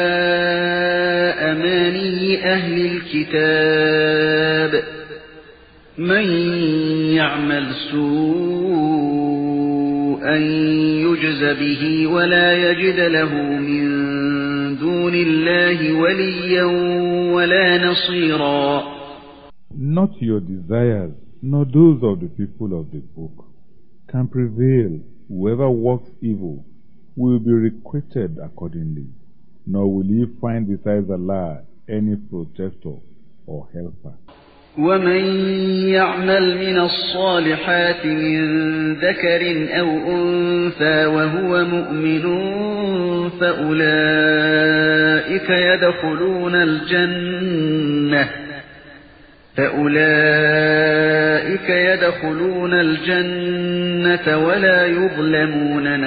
أماني أهل الكتاب من يعمل سوءا يجز به ولا يجد له من دون الله وليا ولا نصيرا. Not your desires, nor those of the people of the book, can prevail. Whoever works evil will be requited accordingly, nor will he find besides Allah any protector or helper. ومن يعمل من الصالحات من ذكر أو أنثى وهو مؤمن فأولئك يدخلون الجنة فأولئك يدخلون الجنة ولا يظلمون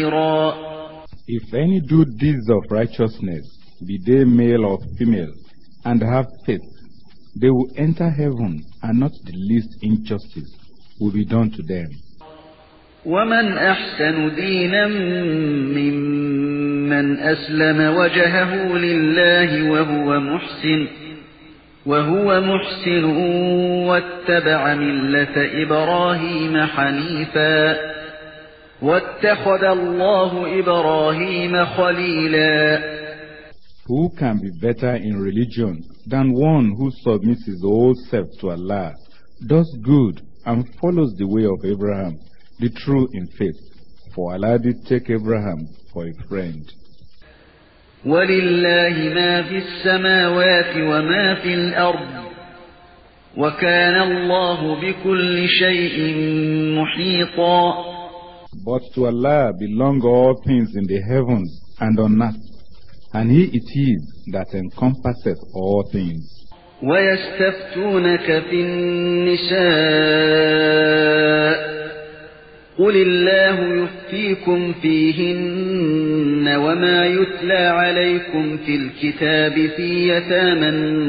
نقيرا. If any do deeds of righteousness, be they male or female, and have faith, they will enter heaven, and not the least injustice will be done to them. وَمَنْ أَحْسَنُ دِينًا مِّمَّنْ أَسْلَمَ وَجْهَهُ لِلَّهِ وَهُوَ مُحْسِنٌ وَهُوَ مُحْسِنٌ وَاتَّبَعَ مِلَّةَ إِبْرَاهِيمَ حَنِيفًا وَاتَّخَذَ اللَّهُ إِبْرَاهِيمَ خَلِيلًا. Who can be better in religion than one who submits his whole self to Allah, does good, and follows the way of Abraham, the true in faith? For Allah did take Abraham for a friend. وَلِلَّهِ مَا فِي السَّمَاوَاتِ وَمَا فِي الْأَرْضِ وَكَانَ اللَّهُ بِكُلِّ شَيْءٍ مُحِيطًا. But to Allah belong all things in the heavens and on earth, and He it is that encompasseth all things. وَيَسْتَفْتُونَكَ فِي النِّسَاءِ قُلِ اللَّهُ يُفْتِيكُمْ فِيهِنَّ وَمَا يُتْلَى عَلَيْكُمْ فِي الْكِتَابِ فِي يَتَامَى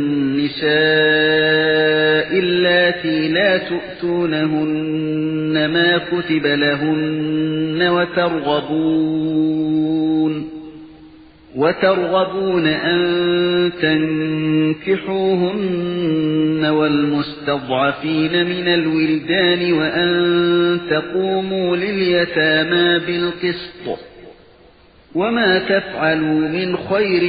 النِّسَاءِ اللَّاتِي لَا تُؤْتُونَهُنَّ مَا كُتِبَ لَهُنَّ وَتَرْغَبُونَ وترغبون أن تنكحوهن والمستضعفين من الولدان وأن تقوموا لليتامى بالقسط وما تفعلوا من خير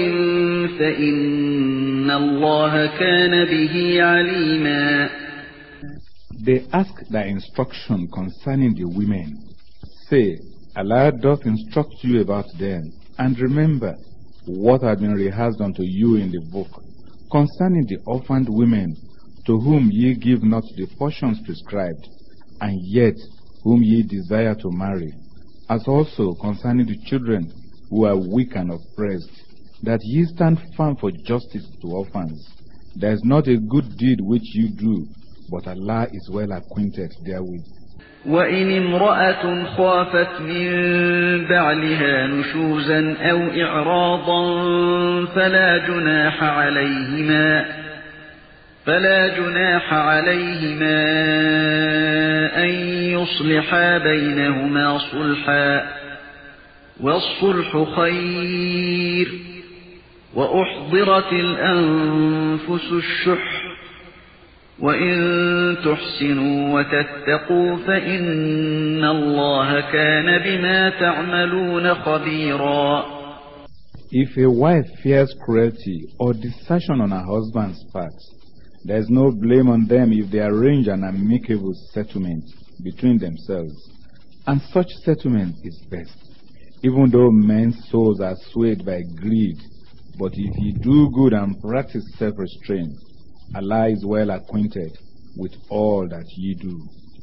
فإن الله كان به عليما. They ask thy instruction concerning the women. Say, Allah doth instruct you about them, and remember what had been rehearsed unto you in the book, concerning the orphaned women, to whom ye give not the portions prescribed, and yet whom ye desire to marry, as also concerning the children who are weak and oppressed, that ye stand firm for justice to orphans. There is not a good deed which you do, but Allah is well acquainted therewith. وَإِنِ امْرَأَةٌ خَافَتْ مِنْ بَعْلِهَا نُشُوزًا أَوْ إِعْرَاضًا فَلَا جُنَاحَ عَلَيْهِمَا فَلَا جُنَاحَ عَلَيْهِمَا أَنْ يُصْلِحَا بَيْنَهُمَا صُلْحًا وَالصُّلْحُ خَيْرٌ وَأُحْضِرَتِ الْأَنْفُسُ الشُّحَّ وَإِن تُحْسِنُوا وَتَتَّقُوا فَإِنَّ اللَّهَ كَانَ بِمَا تَعْمَلُونَ خَبِيرًا. If a wife fears cruelty or desertion on her husband's part, there is no blame on them if they arrange an amicable settlement between themselves, and such settlement is best, even though men's souls are swayed by greed. But if ye do good and practice self-restraint, Allah is well acquainted with all that ye do.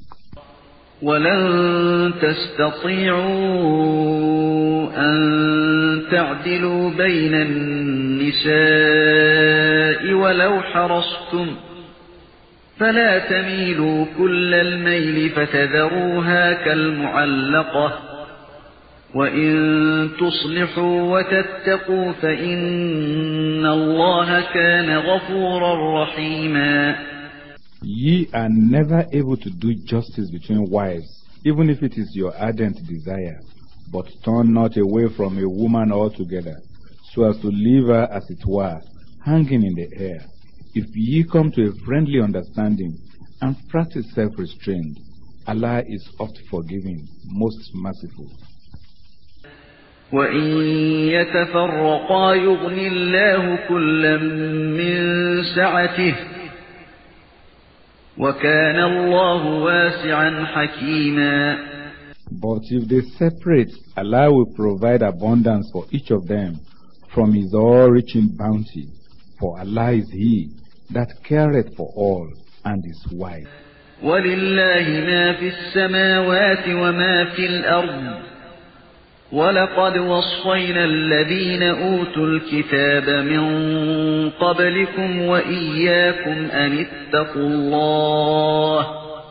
وَلَن تَسْتَطِيعُوا أَن تَعْدِلُوا بَيْنَ النِّسَاءِ وَلَوْ حَرَصْتُمْ فَلَا تَمِيلُوا كُلَّ الْمَيْلِ فَتَذَرُوهَا كَالْمُعَلَّقَةِ وَإِن تُصْلِحُوا وَتَتَّقُوا فَإِنَّ اللَّهَ كَانَ غَفُورًا رَحِيمًا. Ye are never able to do justice between wives, even if it is your ardent desire. But turn not away from a woman altogether, so as to leave her as it were, hanging in the air. If ye come to a friendly understanding and practice self-restraint, Allah is oft forgiving, most merciful. وَإِن يَتَفَرَّقَا يُغْنِ اللَّهُ كُلًّا مِّن سَعَتِهِ وَكَانَ اللَّهُ وَاسِعًا حَكِيمًا. But if they separate, Allah will provide abundance for each of them from His all-reaching bounty, for Allah is He that careth for all and is wise. وَلِلَّهِ مَا فِي السَّمَاوَاتِ وَمَا فِي الْأَرْضِ وَلَقَدْ وَصَّيْنَا الَّذِينَ أُوتُوا الْكِتَابَ مِنْ قَبْلِكُمْ وَإِيَّاكُمْ أَنِ اتَّقُوا اللَّهَ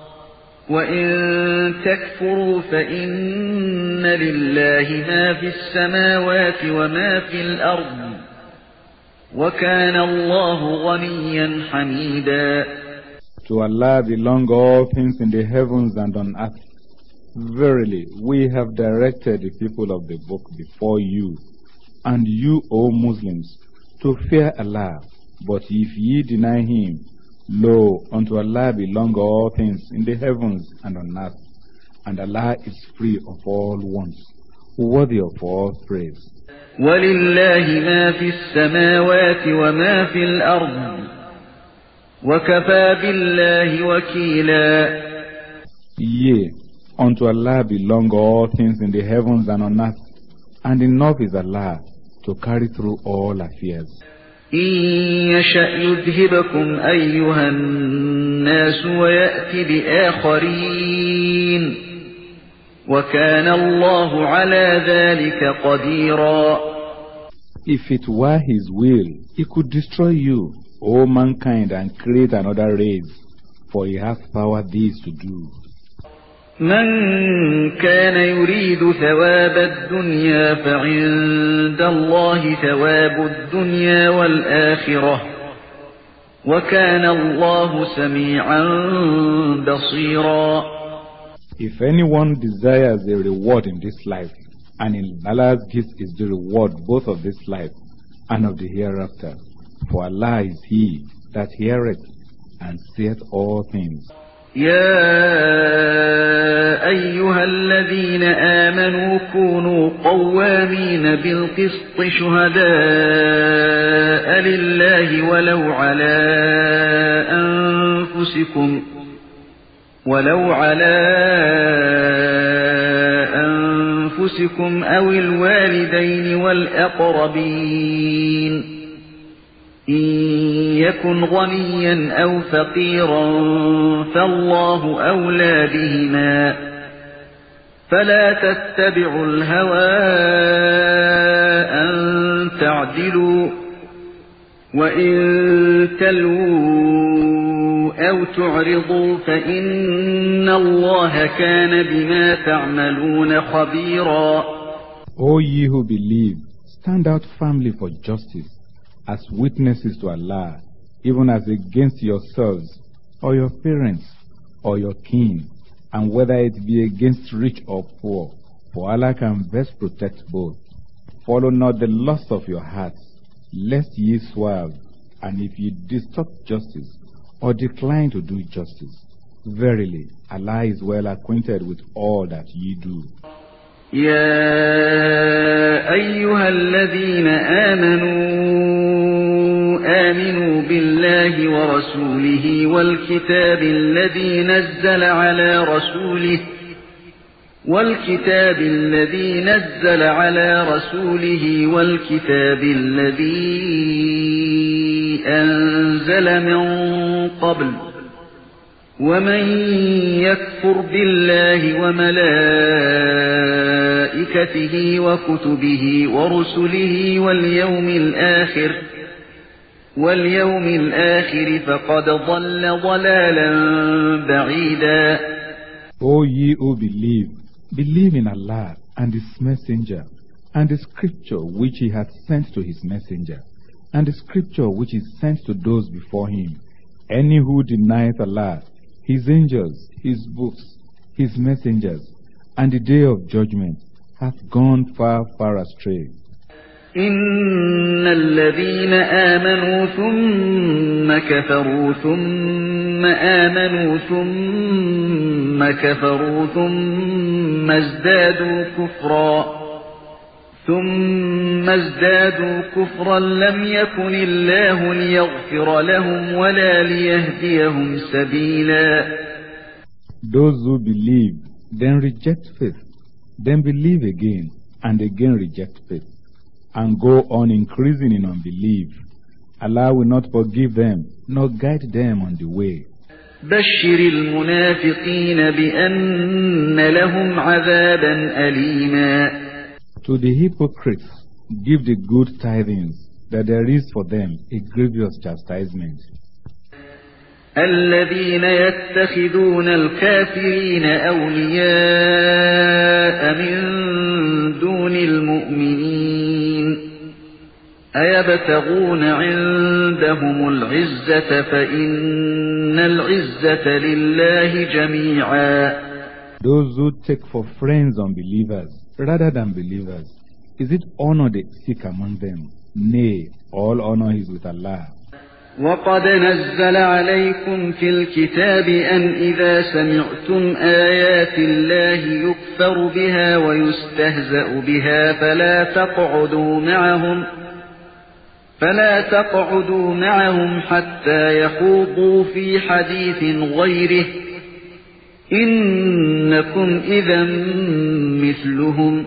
وَإِن تَكْفُرُوا فَإِنَّ لِلَّهِ مَا فِي السَّمَاوَاتِ وَمَا فِي الْأَرْضِ وكان الله غنيا حميدا. To Allah belong all things in the heavens and on earth. Verily, we have directed the people of the book before you, and you, O Muslims, to fear Allah. But if ye deny him, lo, unto Allah belong all things in the heavens and on earth, and Allah is free of all wants, worthy of all praise. وَلِلَّهِ مَا فِي السَّمَاوَاتِ وَمَا فِي الْأَرْضِ وَكَفَى بِاللَّهِ وَكِيلًا. Yea, unto Allah belong all things in the heavens and on earth, and enough is Allah to carry through all affairs. إِن يَشَأْ يُذْهِبْكُمْ أَيُّهَا النَّاسُ وَيَأْتِ بِآخَرِينَ وَكَانَ اللَّهُ عَلَى ذَلِكَ قَدِيرًا. If it were his will, he could destroy you, O mankind, and create another race, for he has power this to do. من كان يريد ثواب الدنيا فعند الله ثواب الدنيا والآخرة وكان الله سميعا بصيرا. If anyone desires a reward in this life, and in Allah's gift is the reward both of this life and of the hereafter, for Allah is He that heareth and seeth all things. يا أيها الذين آمنوا كونوا قوامين بالقسط شهداء لله ولو على أنفسكم ولو على أنفسكم أو الوالدين والأقربين إن يكن غنيا أو فقيرا فالله أولى بهما فلا تتبعوا الهوى أن تعدلوا وإن تلووا أو تعرضوا فإن الله كان بما تعملون خبيرا. O ye who believe, stand out firmly for justice, as witnesses to Allah, even as against yourselves, or your parents, or your kin, and whether it be against rich or poor, for Allah can best protect both. Follow not the lust of your hearts, lest ye swerve, and if ye distort justice, or decline to do justice, verily, Allah is well acquainted with all that ye do. يا أيها الذين آمنوا آمنوا بالله ورسوله والكتاب الذي نزل على رسوله والكتاب الذي نزل على رسوله والكتاب الذي أنزل من قبل ومن يكفر بالله وملائكته وكتبه ورسله واليوم الآخر واليوم الآخر فقد ضل ضلالا بعيدا. O ye who believe, believe in Allah and His messenger, and the scripture which He hath sent to His messenger, and the scripture which is sent to those before him. Any who denieth Allah, His angels, His books, His messengers, and the day of judgment, hath gone far, far astray. إن الذين آمنوا ثم كفروا ثم آمنوا ثم كفروا ثم ازدادوا كفرا ثم ازدادوا كفرا لم يكن الله ليغفر لهم ولا ليهديهم سبيلا. Those who believe, then reject faith, then believe again, and again reject faith, and go on increasing in unbelief. Allah will not forgive them, nor guide them on the way. بشر المنافقين بأن لهم عذابا أليما. To the hypocrites, give the good tidings that there is for them a grievous chastisement. الذين يتخذون الكافرين أولياء من دون المؤمنين أيبتغون عندهم العزة فإن العزة لله جميعا. Those who take for friends unbelievers rather than believers, is it honor they seek among them? Nay, all honor is with Allah. وقد نزل عليكم في الكتاب أن إذا سمعتم آيات الله يكفر بها ويستهزأ بها فلا تقعدوا معهم فلا تقعدوا معهم حتى يخوضوا في حديث غيره إنكم إذا مثلهم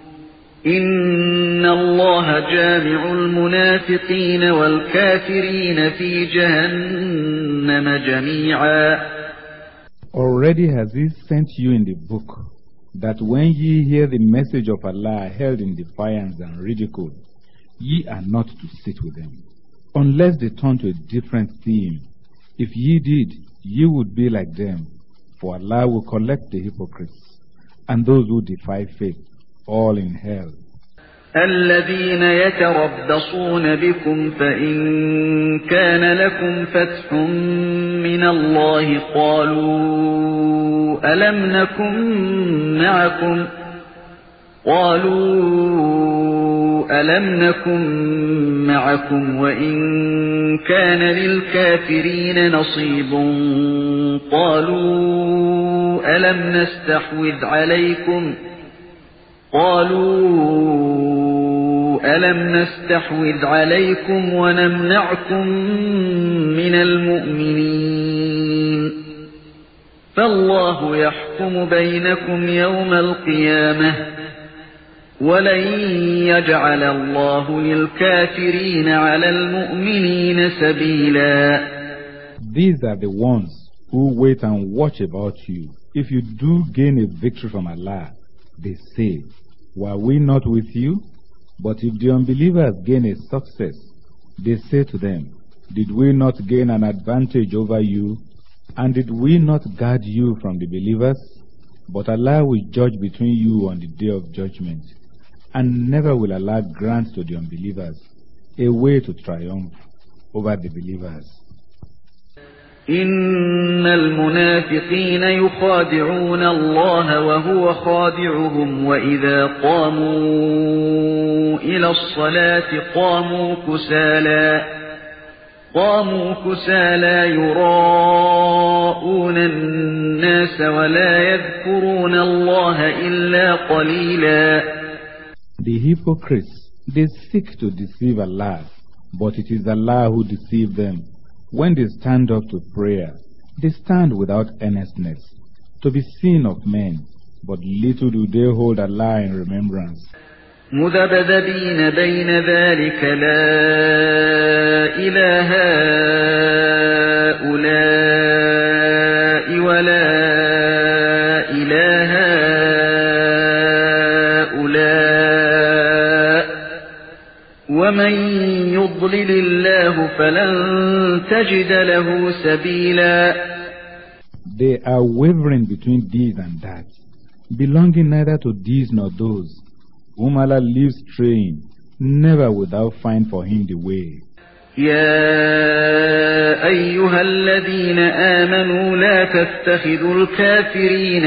إن الله جامع المنافقين والكافرين في جهنم جميعا. Already has he sent you in the book that when ye hear the message of Allah held in defiance and ridicule, ye are not to sit with them, unless they turn to a different theme. If ye did, ye would be like them, for Allah will collect the hypocrites and those who defy faith, all in hell. الذين يتربصون بكم فإن كان لكم فتح من الله قالوا ألم نكن معكم قالوا ألم نكن معكم وإن كان للكافرين نصيب قالوا ألم نستحوذ عليكم قالوا ألم نستحوذ عليكم ونمنعكم من المؤمنين فالله يحكم بينكم يوم القيامة ولن يجعل الله للكافرين على المؤمنين سبيلا. These are the ones who wait and watch about you. If you do gain a victory from Allah, they say, were we not with you? But if the unbelievers gain a success, they say to them, did we not gain an advantage over you? And did we not guard you from the believers? But Allah will judge between you on the day of judgment, and never will Allah grant to the unbelievers a way to triumph over the believers. إن المنافقين يخادعون الله وهو خادعهم وإذا قاموا إلى الصلاة قاموا كسالى قاموا كسالى يراءون الناس ولا يذكرون الله إلا قليلا. The hypocrites, they seek to deceive Allah, but it is Allah who deceives them. When they stand up to prayer, they stand without earnestness, to be seen of men, but little do they hold Allah in remembrance. مذبذبين بين ذلك لا إله هؤلاء ولا إله هؤلاء ومن يضلل الله فلن تجد له سبيلا. They are wavering between these and that, belonging neither to these nor those, whom Allah leaves straying, never will thou find for him the way. يا أيها الذين آمنوا لا تتخذوا الكافرين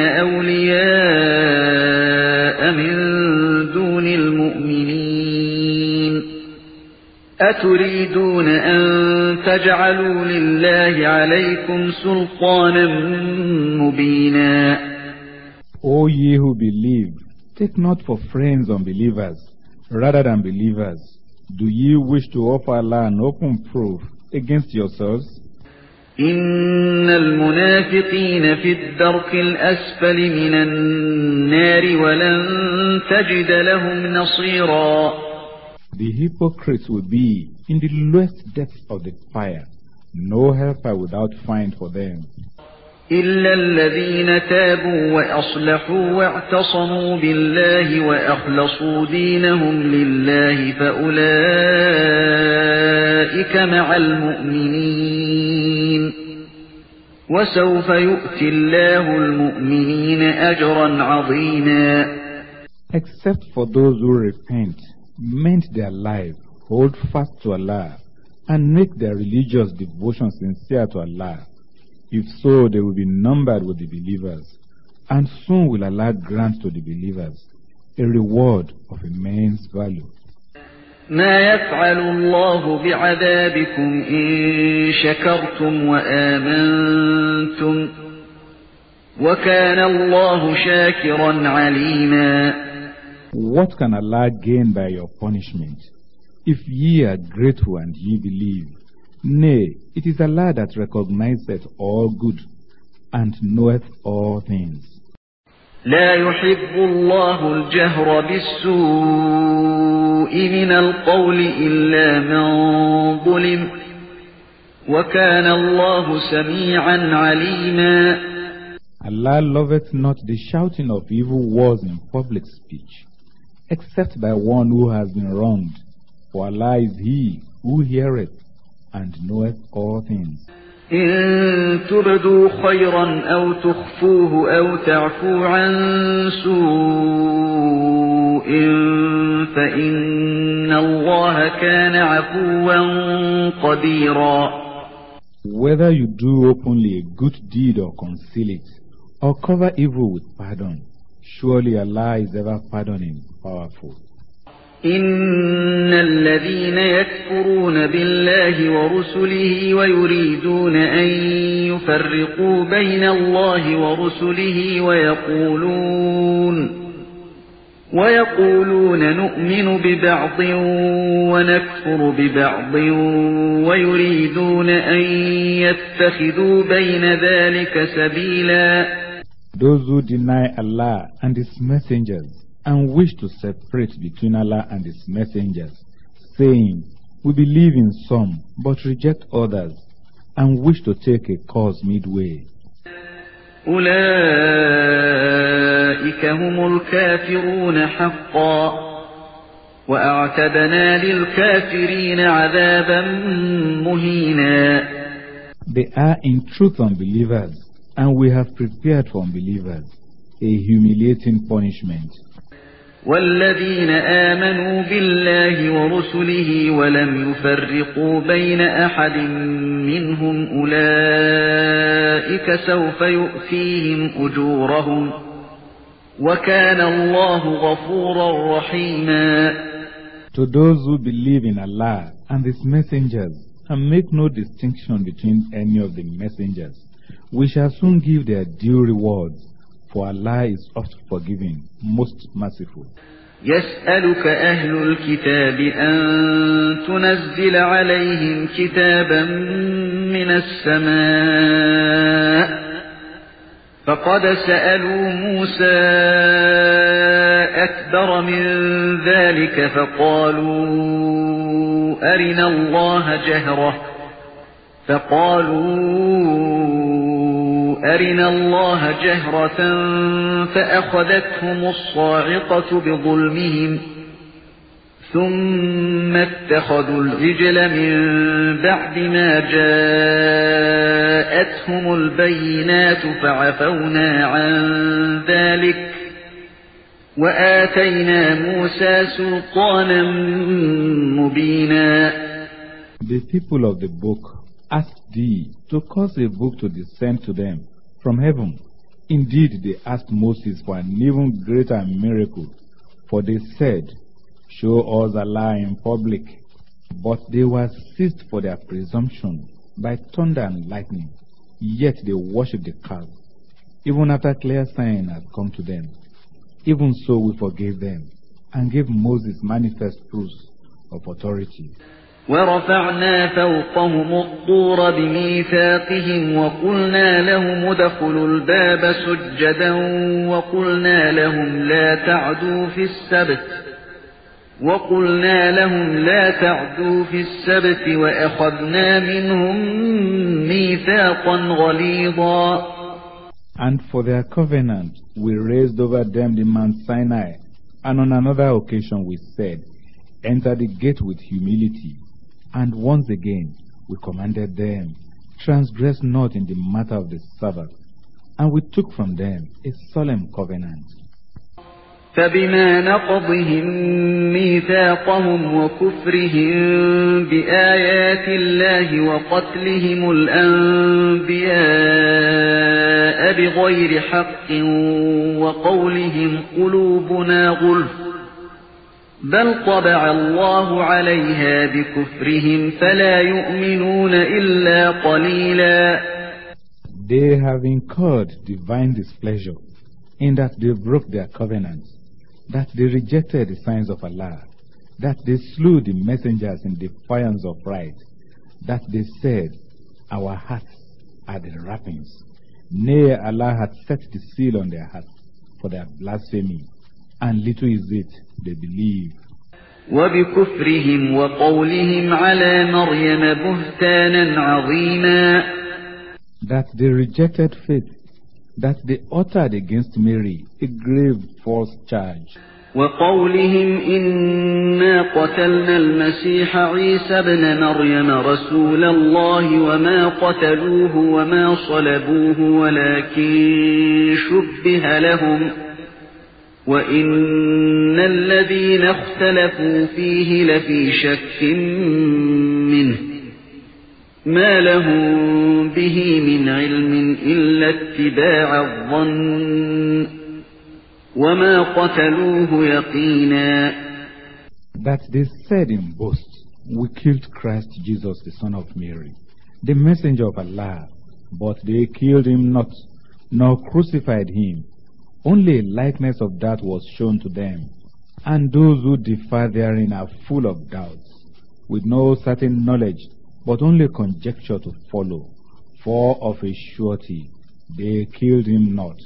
أولياء من دون المؤمنين أتريدون أن تجعلوا لله عليكم سلطانا مبينا. O ye who believe, take not for friends unbelievers rather than believers. Do ye wish to offer Allah an open proof against yourselves? إن المنافقين في الدرك الأسفل من النار ولن تجد لهم نصيرا. The hypocrites will be in the lowest depths of the fire, no helper without find for them. إلا الذين تابوا وأصلحوا واعتصموا بالله وأخلصوا دينهم لله فأولئك مع المؤمنين وسوف يؤتي الله المؤمنين أجرا عظيما. Except for those who repent, mend their life, hold fast to Allah and make their religious devotion sincere to Allah. If so, they will be numbered with the believers, and soon will Allah grant to the believers a reward of immense value. ما يفعل الله بعذابكم إن شكرتم وآمنتم وكان الله شاكرا عليما. What can Allah gain by your punishment, if ye are grateful and ye believe? Nay, it is Allah that recognizeth all good and knoweth all things. لا يحب الله الجهر بالسوء من القول إلا من ظلم وكان الله سميعا عليما. Allah loveth not the shouting of evil words in public speech, except by one who has been wronged, for Allah is He who heareth and knoweth all things. إن تبدوا خيرا أو تخفوه أو تعفو عن سوء فإن الله كان عفوا قديرا. Whether you do openly a good deed or conceal it, or cover evil with pardon, surely Allah is ever pardoning, powerful. إن الذين يكفرون بالله ورسله ويريدون أن يفرقوا بين الله ورسله ويقولون ويقولون نؤمن ببعض ونكفر ببعض ويريدون أن يتخذوا بين ذلك سبيلا. Those who deny Allah and His messengers and wish to separate between Allah and His messengers, saying, we believe in some, but reject others, and wish to take a course midway. أولئك هم الكافرون حقا وأعتدنا للكافرين عذابا مهينا. They are in truth unbelievers, and we have prepared for unbelievers a humiliating punishment. والذين آمنوا بالله ورسله ولم يفرقوا بين أحد منهم أولئك سوف يؤتيهم أجورهم وكان الله غفورا رحيما. To those who believe in Allah and His messengers and make no distinction between any of the messengers, we shall soon give their due rewards, for Allah is oft forgiving, most merciful. يسألك أهل الكتاب أن تنزل عليهم كتابا من السماء فقد سألوا موسى أكبر من ذلك فقالوا أرنا الله جهرة فقالوا أرنا الله جهرة فأخذتهم الصاعقة بظلمهم ثم اتخذوا العجل من بعد ما جاءتهم البينات فعفونا عن ذلك وآتينا موسى سلطانا مبينا. The people of the book asked thee to cause a book to descend to them from heaven. Indeed, they asked Moses for an even greater miracle, for they said, show us Allah in public. But they were seized for their presumption by thunder and lightning, yet they worshipped the calf, even after clear sign had come to them. Even so we forgave them, and gave Moses manifest proofs of authority. ورفعنا فوقهم الطور بميثاقهم وقلنا لهم ادخلوا الباب سجدا وقلنا لهم لا تعدوا في السبت وقلنا لهم لا تعدوا في السبت وأخذنا منهم ميثاقا غليظا. And for their covenant we raised over them the Mount Sinai, and on another occasion we said, enter the gate with humility. And once again we commanded them, transgress not in the matter of the Sabbath, and we took from them a solemn covenant. فبما نقضهم ميثاقهم وكفرهم بآيات الله وقتلهم الأنبياء بغير حق وقولهم قلوبنا غلف بل طبع الله عليها بكفرهم فلا يؤمنون إلا قليلا. They have incurred divine displeasure in that they broke their covenants, that they rejected the signs of Allah, that they slew the messengers in defiance of right, that they said, our hearts are the wrappings. Nay, Allah had set the seal on their hearts for their blasphemy, and little is it they believe. وبكفرهم وقولهم على مريم بهتانا عظيما. That they rejected faith, that they uttered against Mary a grave false charge. وقولهم إنا قتلنا المسيح عيسى ابن مريم رسول الله وما قتلوه وما صلبوه ولكن شبه لهم وإن الذين اختلفوا فيه لفي شك منه ما لهم به من علم إلا اتباع الظن وما قتلوه يقينا. That they said in boast, we killed Christ Jesus the son of Mary, the messenger of Allah, but they killed him not, nor crucified him. Only a likeness of that was shown to them, and those who differ therein are full of doubts, with no certain knowledge, but only conjecture to follow. For of a surety they killed him not.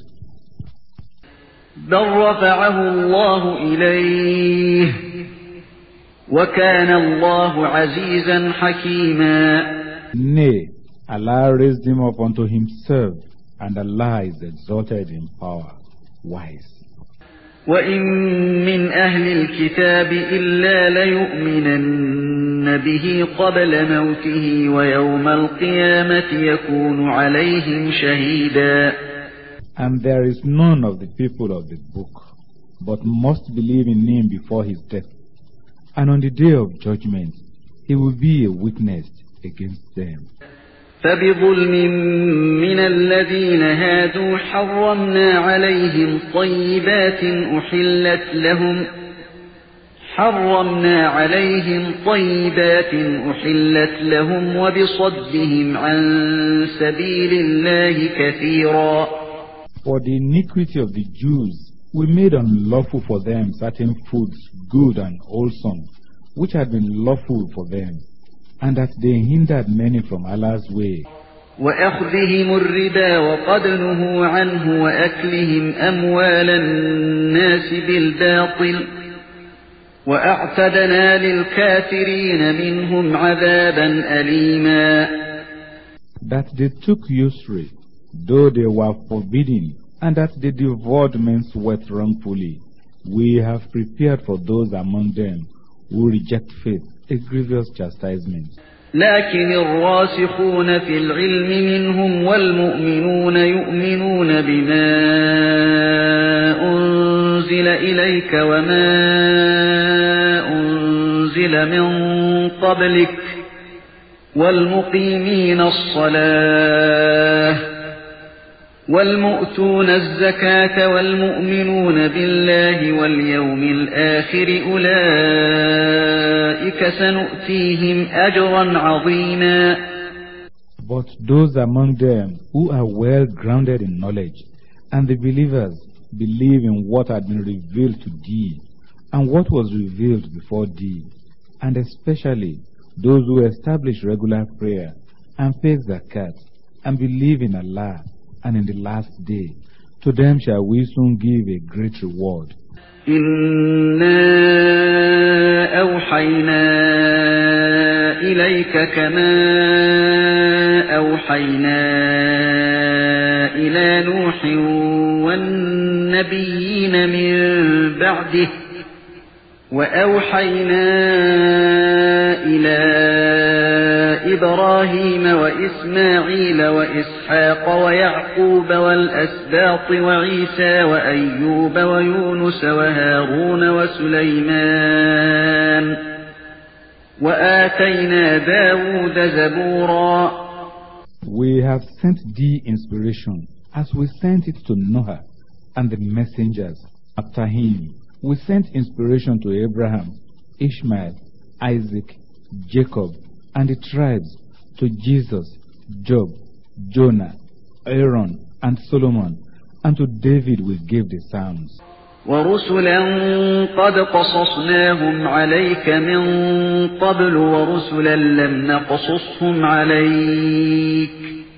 بل رفعه الله إليه وكان الله عزيزا حكيما. Nay, Allah raised him up unto himself, and Allah is exalted in power, wise. وإن من أهل الكتاب إلا ليؤمنن به قبل موته ويوم القيامة يكون عليهم شهيدا. And there is none of the people of the book, but must believe in him before his death. And on the day of judgment, he will be a witness against them. فبظلم من الذين هادوا حرمنا عليهم طيبات أحلت لهم حرمنا عليهم طيبات أحلت لهم وبصدهم عن سبيل الله كثيرا. For the iniquity of the Jews, we made unlawful for them certain foods good and wholesome, which had been lawful for them, and that they hindered many from Allah's way. وأخذهم الربا وقد نهوا عنه وأكلهم أموال الناس بالباطل وأعتدنا للكافرين منهم عذابا أليما. That they took usury, though they were forbidden, and that they devoured men's wealth wrongfully, we have prepared for those among them who reject faith a grievous chastisement. لكن الراسخون في العلم منهم والمؤمنون يؤمنون بما أنزل إليك وما أنزل من قبلك والمقيمين الصلاة والمؤتون الزكاة والمؤمنون بالله واليوم الآخر أولئك سنؤتيهم أجرا عظيما. But those among them who are well grounded in knowledge, and the believers believe in what had been revealed to thee, and what was revealed before thee, and especially those who establish regular prayer, and pay zakat, and believe in Allah, and in the last day, to them shall we soon give a great reward. إنا أوحينا إليك كما أوحينا إلى نوح والنبيين من بعده وأوحينا إلى وإبراهيم وإسماعيل وإسحاق ويعقوب والأسباط وعيسى وأيوب ويونس وهارون وسليمان وآتينا داود زبورا. We have sent thee inspiration, as we sent it to Noah and the messengers after him. We sent inspiration to Abraham, Ishmael, Isaac, Jacob, and the tribes, to Jesus, Job, Jonah, Aaron, and Solomon, and to David we gave the Psalms. ورسلا قد قصصناهم عليك من قبل ورسلا لم نقصصهم عليك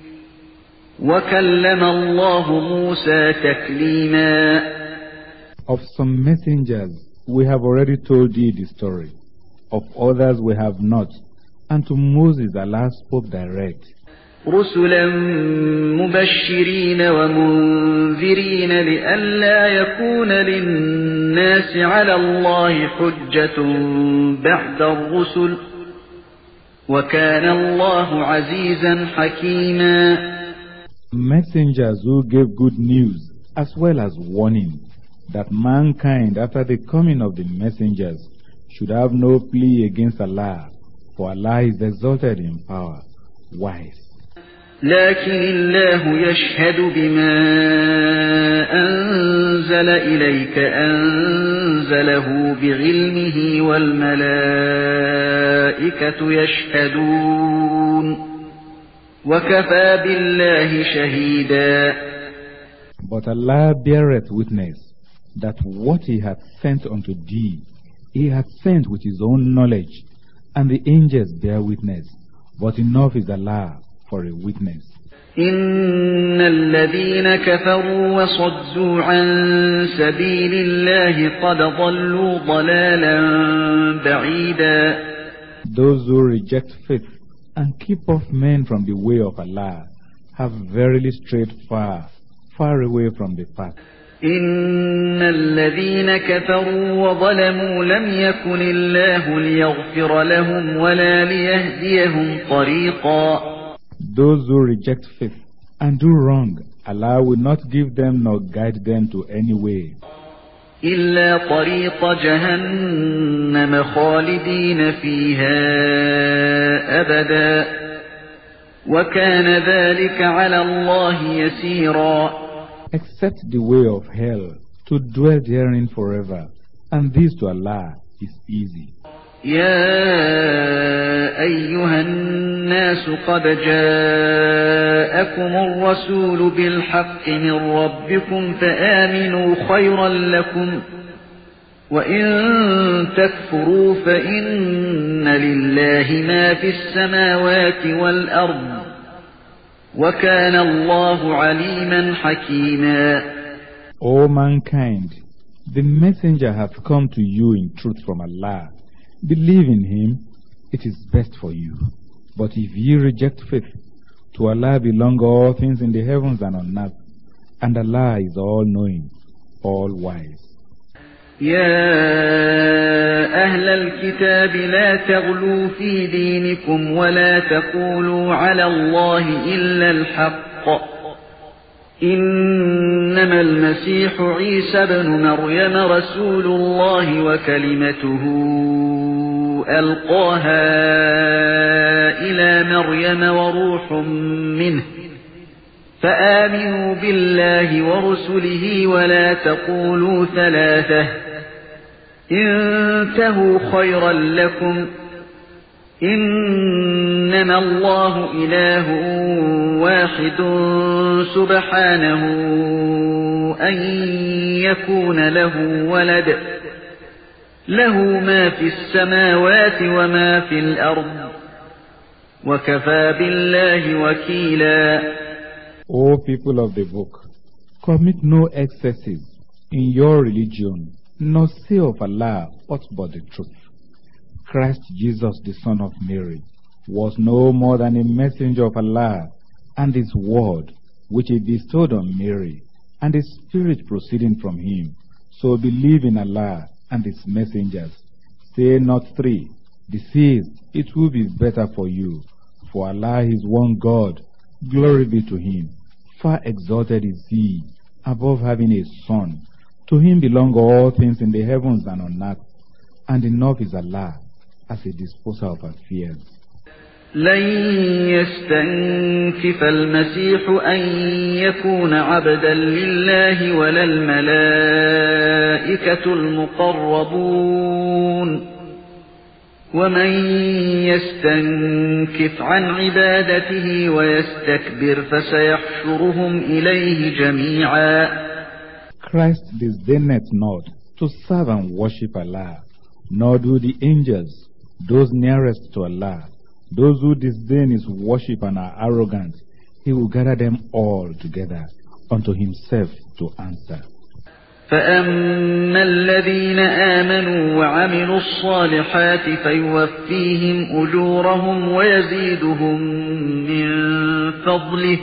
وكلم الله موسى تكليما. Of some messengers we have already told thee the story, of others we have not, and to Moses Allah spoke direct. رسلا مبشرين ومنذرين لئلا يكون للناس على الله حجة بعد الرسل وكان الله عزيزا حكيما. Messengers who gave good news as well as warning, that mankind after the coming of the messengers should have no plea against Allah, for Allah is exalted in power, wise. لكن الله يشهد بما أنزل إليك أنزله بعلمه والملائكة يشهدون وكفى بالله شهيدا. But Allah beareth witness that what He hath sent unto thee, He hath sent with His own knowledge, and the angels bear witness, but enough is Allah for a witness. إن الذين كفروا وصدوا عن سبيل الله قد ضلوا ضلالا بعيدا. Those who reject faith and keep off men from the way of Allah have verily strayed far, far away from the path. إن الذين كفروا وظلموا لم يكن الله ليغفر لهم ولا ليهديهم طريقا. Those who reject faith and do wrong, Allah will not give them nor guide them to any way. إلا طريق جهنم خالدين فيها أبدا وكان ذلك على الله يسيرا. Except the way of hell, to dwell therein forever, and this to Allah is easy. يا أيها الناس قد جاءكم الرسول بالحق من ربكم فآمنوا خيرا لكم وإن تكفروا فإن لله ما في السماوات والأرض وكان الله عليما حكيما. O mankind, the messenger hath come to you in truth from Allah. Believe in him, it is best for you. But if ye reject faith, to Allah belong all things in the heavens and on earth, and Allah is all-knowing, all-wise. يا أهل الكتاب لا تغلوا في دينكم ولا تقولوا على الله إلا الحق إنما المسيح عيسى بن مريم رسول الله وكلمته ألقاها إلى مريم وروح منه فآمنوا بالله ورسله ولا تقولوا ثلاثة انتهوا خيرا لكم إنما الله إله واحد سبحانه أن يكون له ولد له ما في السماوات وما في الأرض وكفى بالله وكيلا. O people of the book, commit no excesses in your religion, nor say of Allah aught but the truth. Christ Jesus, the son of Mary, was no more than a messenger of Allah, and his word, which he bestowed on Mary, and the Spirit proceeding from him. So believe in Allah and his messengers. Say not three. Deceased, it will be better for you. for Allah is one God. Glory be to him. Far exalted is he, above having a son. To him belong all things in the heavens and on earth, and enough is Allah as a disposer of affairs. لن يستنكف المسيح أن يكون عبدا لله ولا الملائكة المقربون ومن يستنكف عن عبادته ويستكبر فسيحشرهم إليه جميعا. Christ disdaineth not to serve and worship Allah, nor do the angels, those nearest to Allah. Those who disdain his worship and are arrogant, he will gather them all together unto himself to answer. فأما الذين آمنوا وعملوا الصالحات فيوفيهم أجورهم ويزيدهم من فضله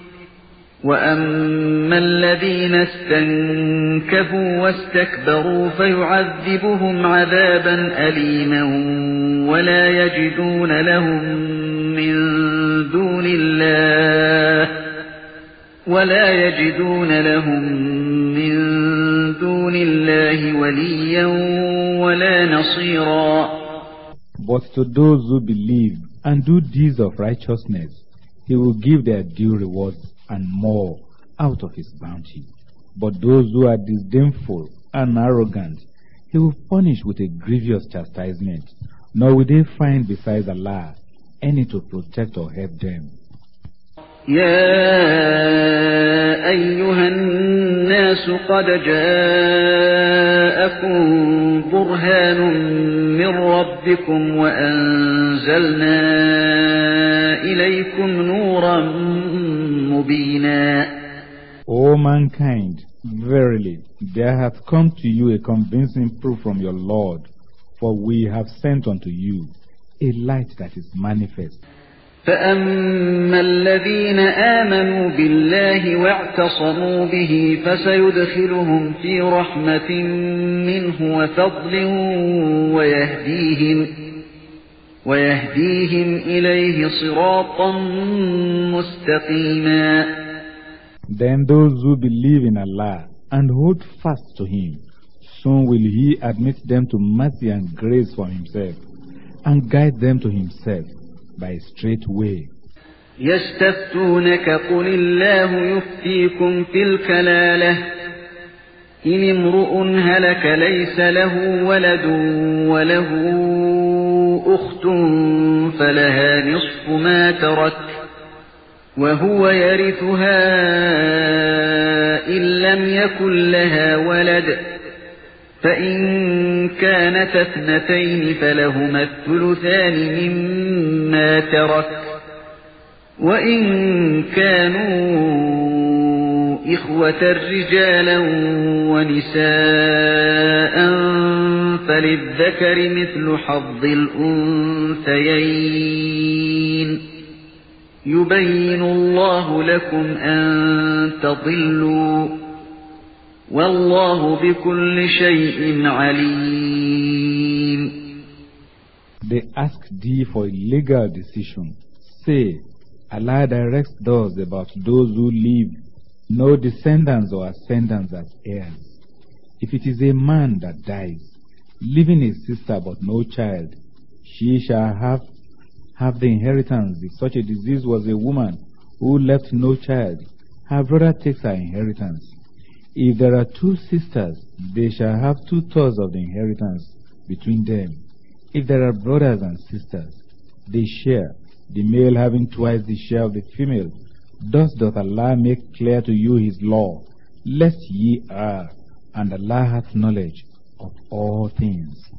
وأما الذين استنكفوا واستكبروا فيعذبهم عذابا أليما ولا يجدون لهم من دون الله ولا يجدون لهم من دون الله وليا ولا نصيرا. But to those who believe and do deeds of righteousness, he will give their due rewards and more out of his bounty. But those who are disdainful and arrogant, he will punish with a grievous chastisement, nor will they find besides Allah any to protect or help them. يا أيها الناس قد جاءكم برهان من ربكم وأنزلنا إليكم نورا مبينا. O mankind, verily there hath come to you a convincing proof from your Lord, for we have sent unto you a light that is manifest. فأما الذين آمنوا بالله واعتصموا به فسيدخلهم في رحمة منه وفضل ويهديهم ويهديهم إليه صراطا مستقيما. Then those who believe in Allah and hold fast to him, soon will he admit them to mercy and grace from himself, and guide them to himself by a straight way. يستفتونك قل الله يفتيكم في الكلالة إن امرؤ هلك ليس له ولد وله أخت فلها نصف ما ترك وهو يرثها إن لم يكن لها ولد فإن كانت اثنتين فلهما الثلثان مما ترك وإن كانوا إخوة رجالا ونساء فللذكر مثل حظ الأنثيين يبين الله لكم أن تضلوا والله بكل شيء عليم. They ask thee for a legal decision. Say, Allah directs those about those who leave no descendants or ascendants as heirs. If it is a man that dies, leaving a sister but no child, she shall have, have the inheritance. If such a disease was a woman who left no child, her brother takes her inheritance. If there are two sisters, they shall have two-thirds of the inheritance between them. If there are brothers and sisters, they share, the male having twice the share of the female. Thus doth Allah make clear to you his law, lest ye err, and Allah hath knowledge of all things.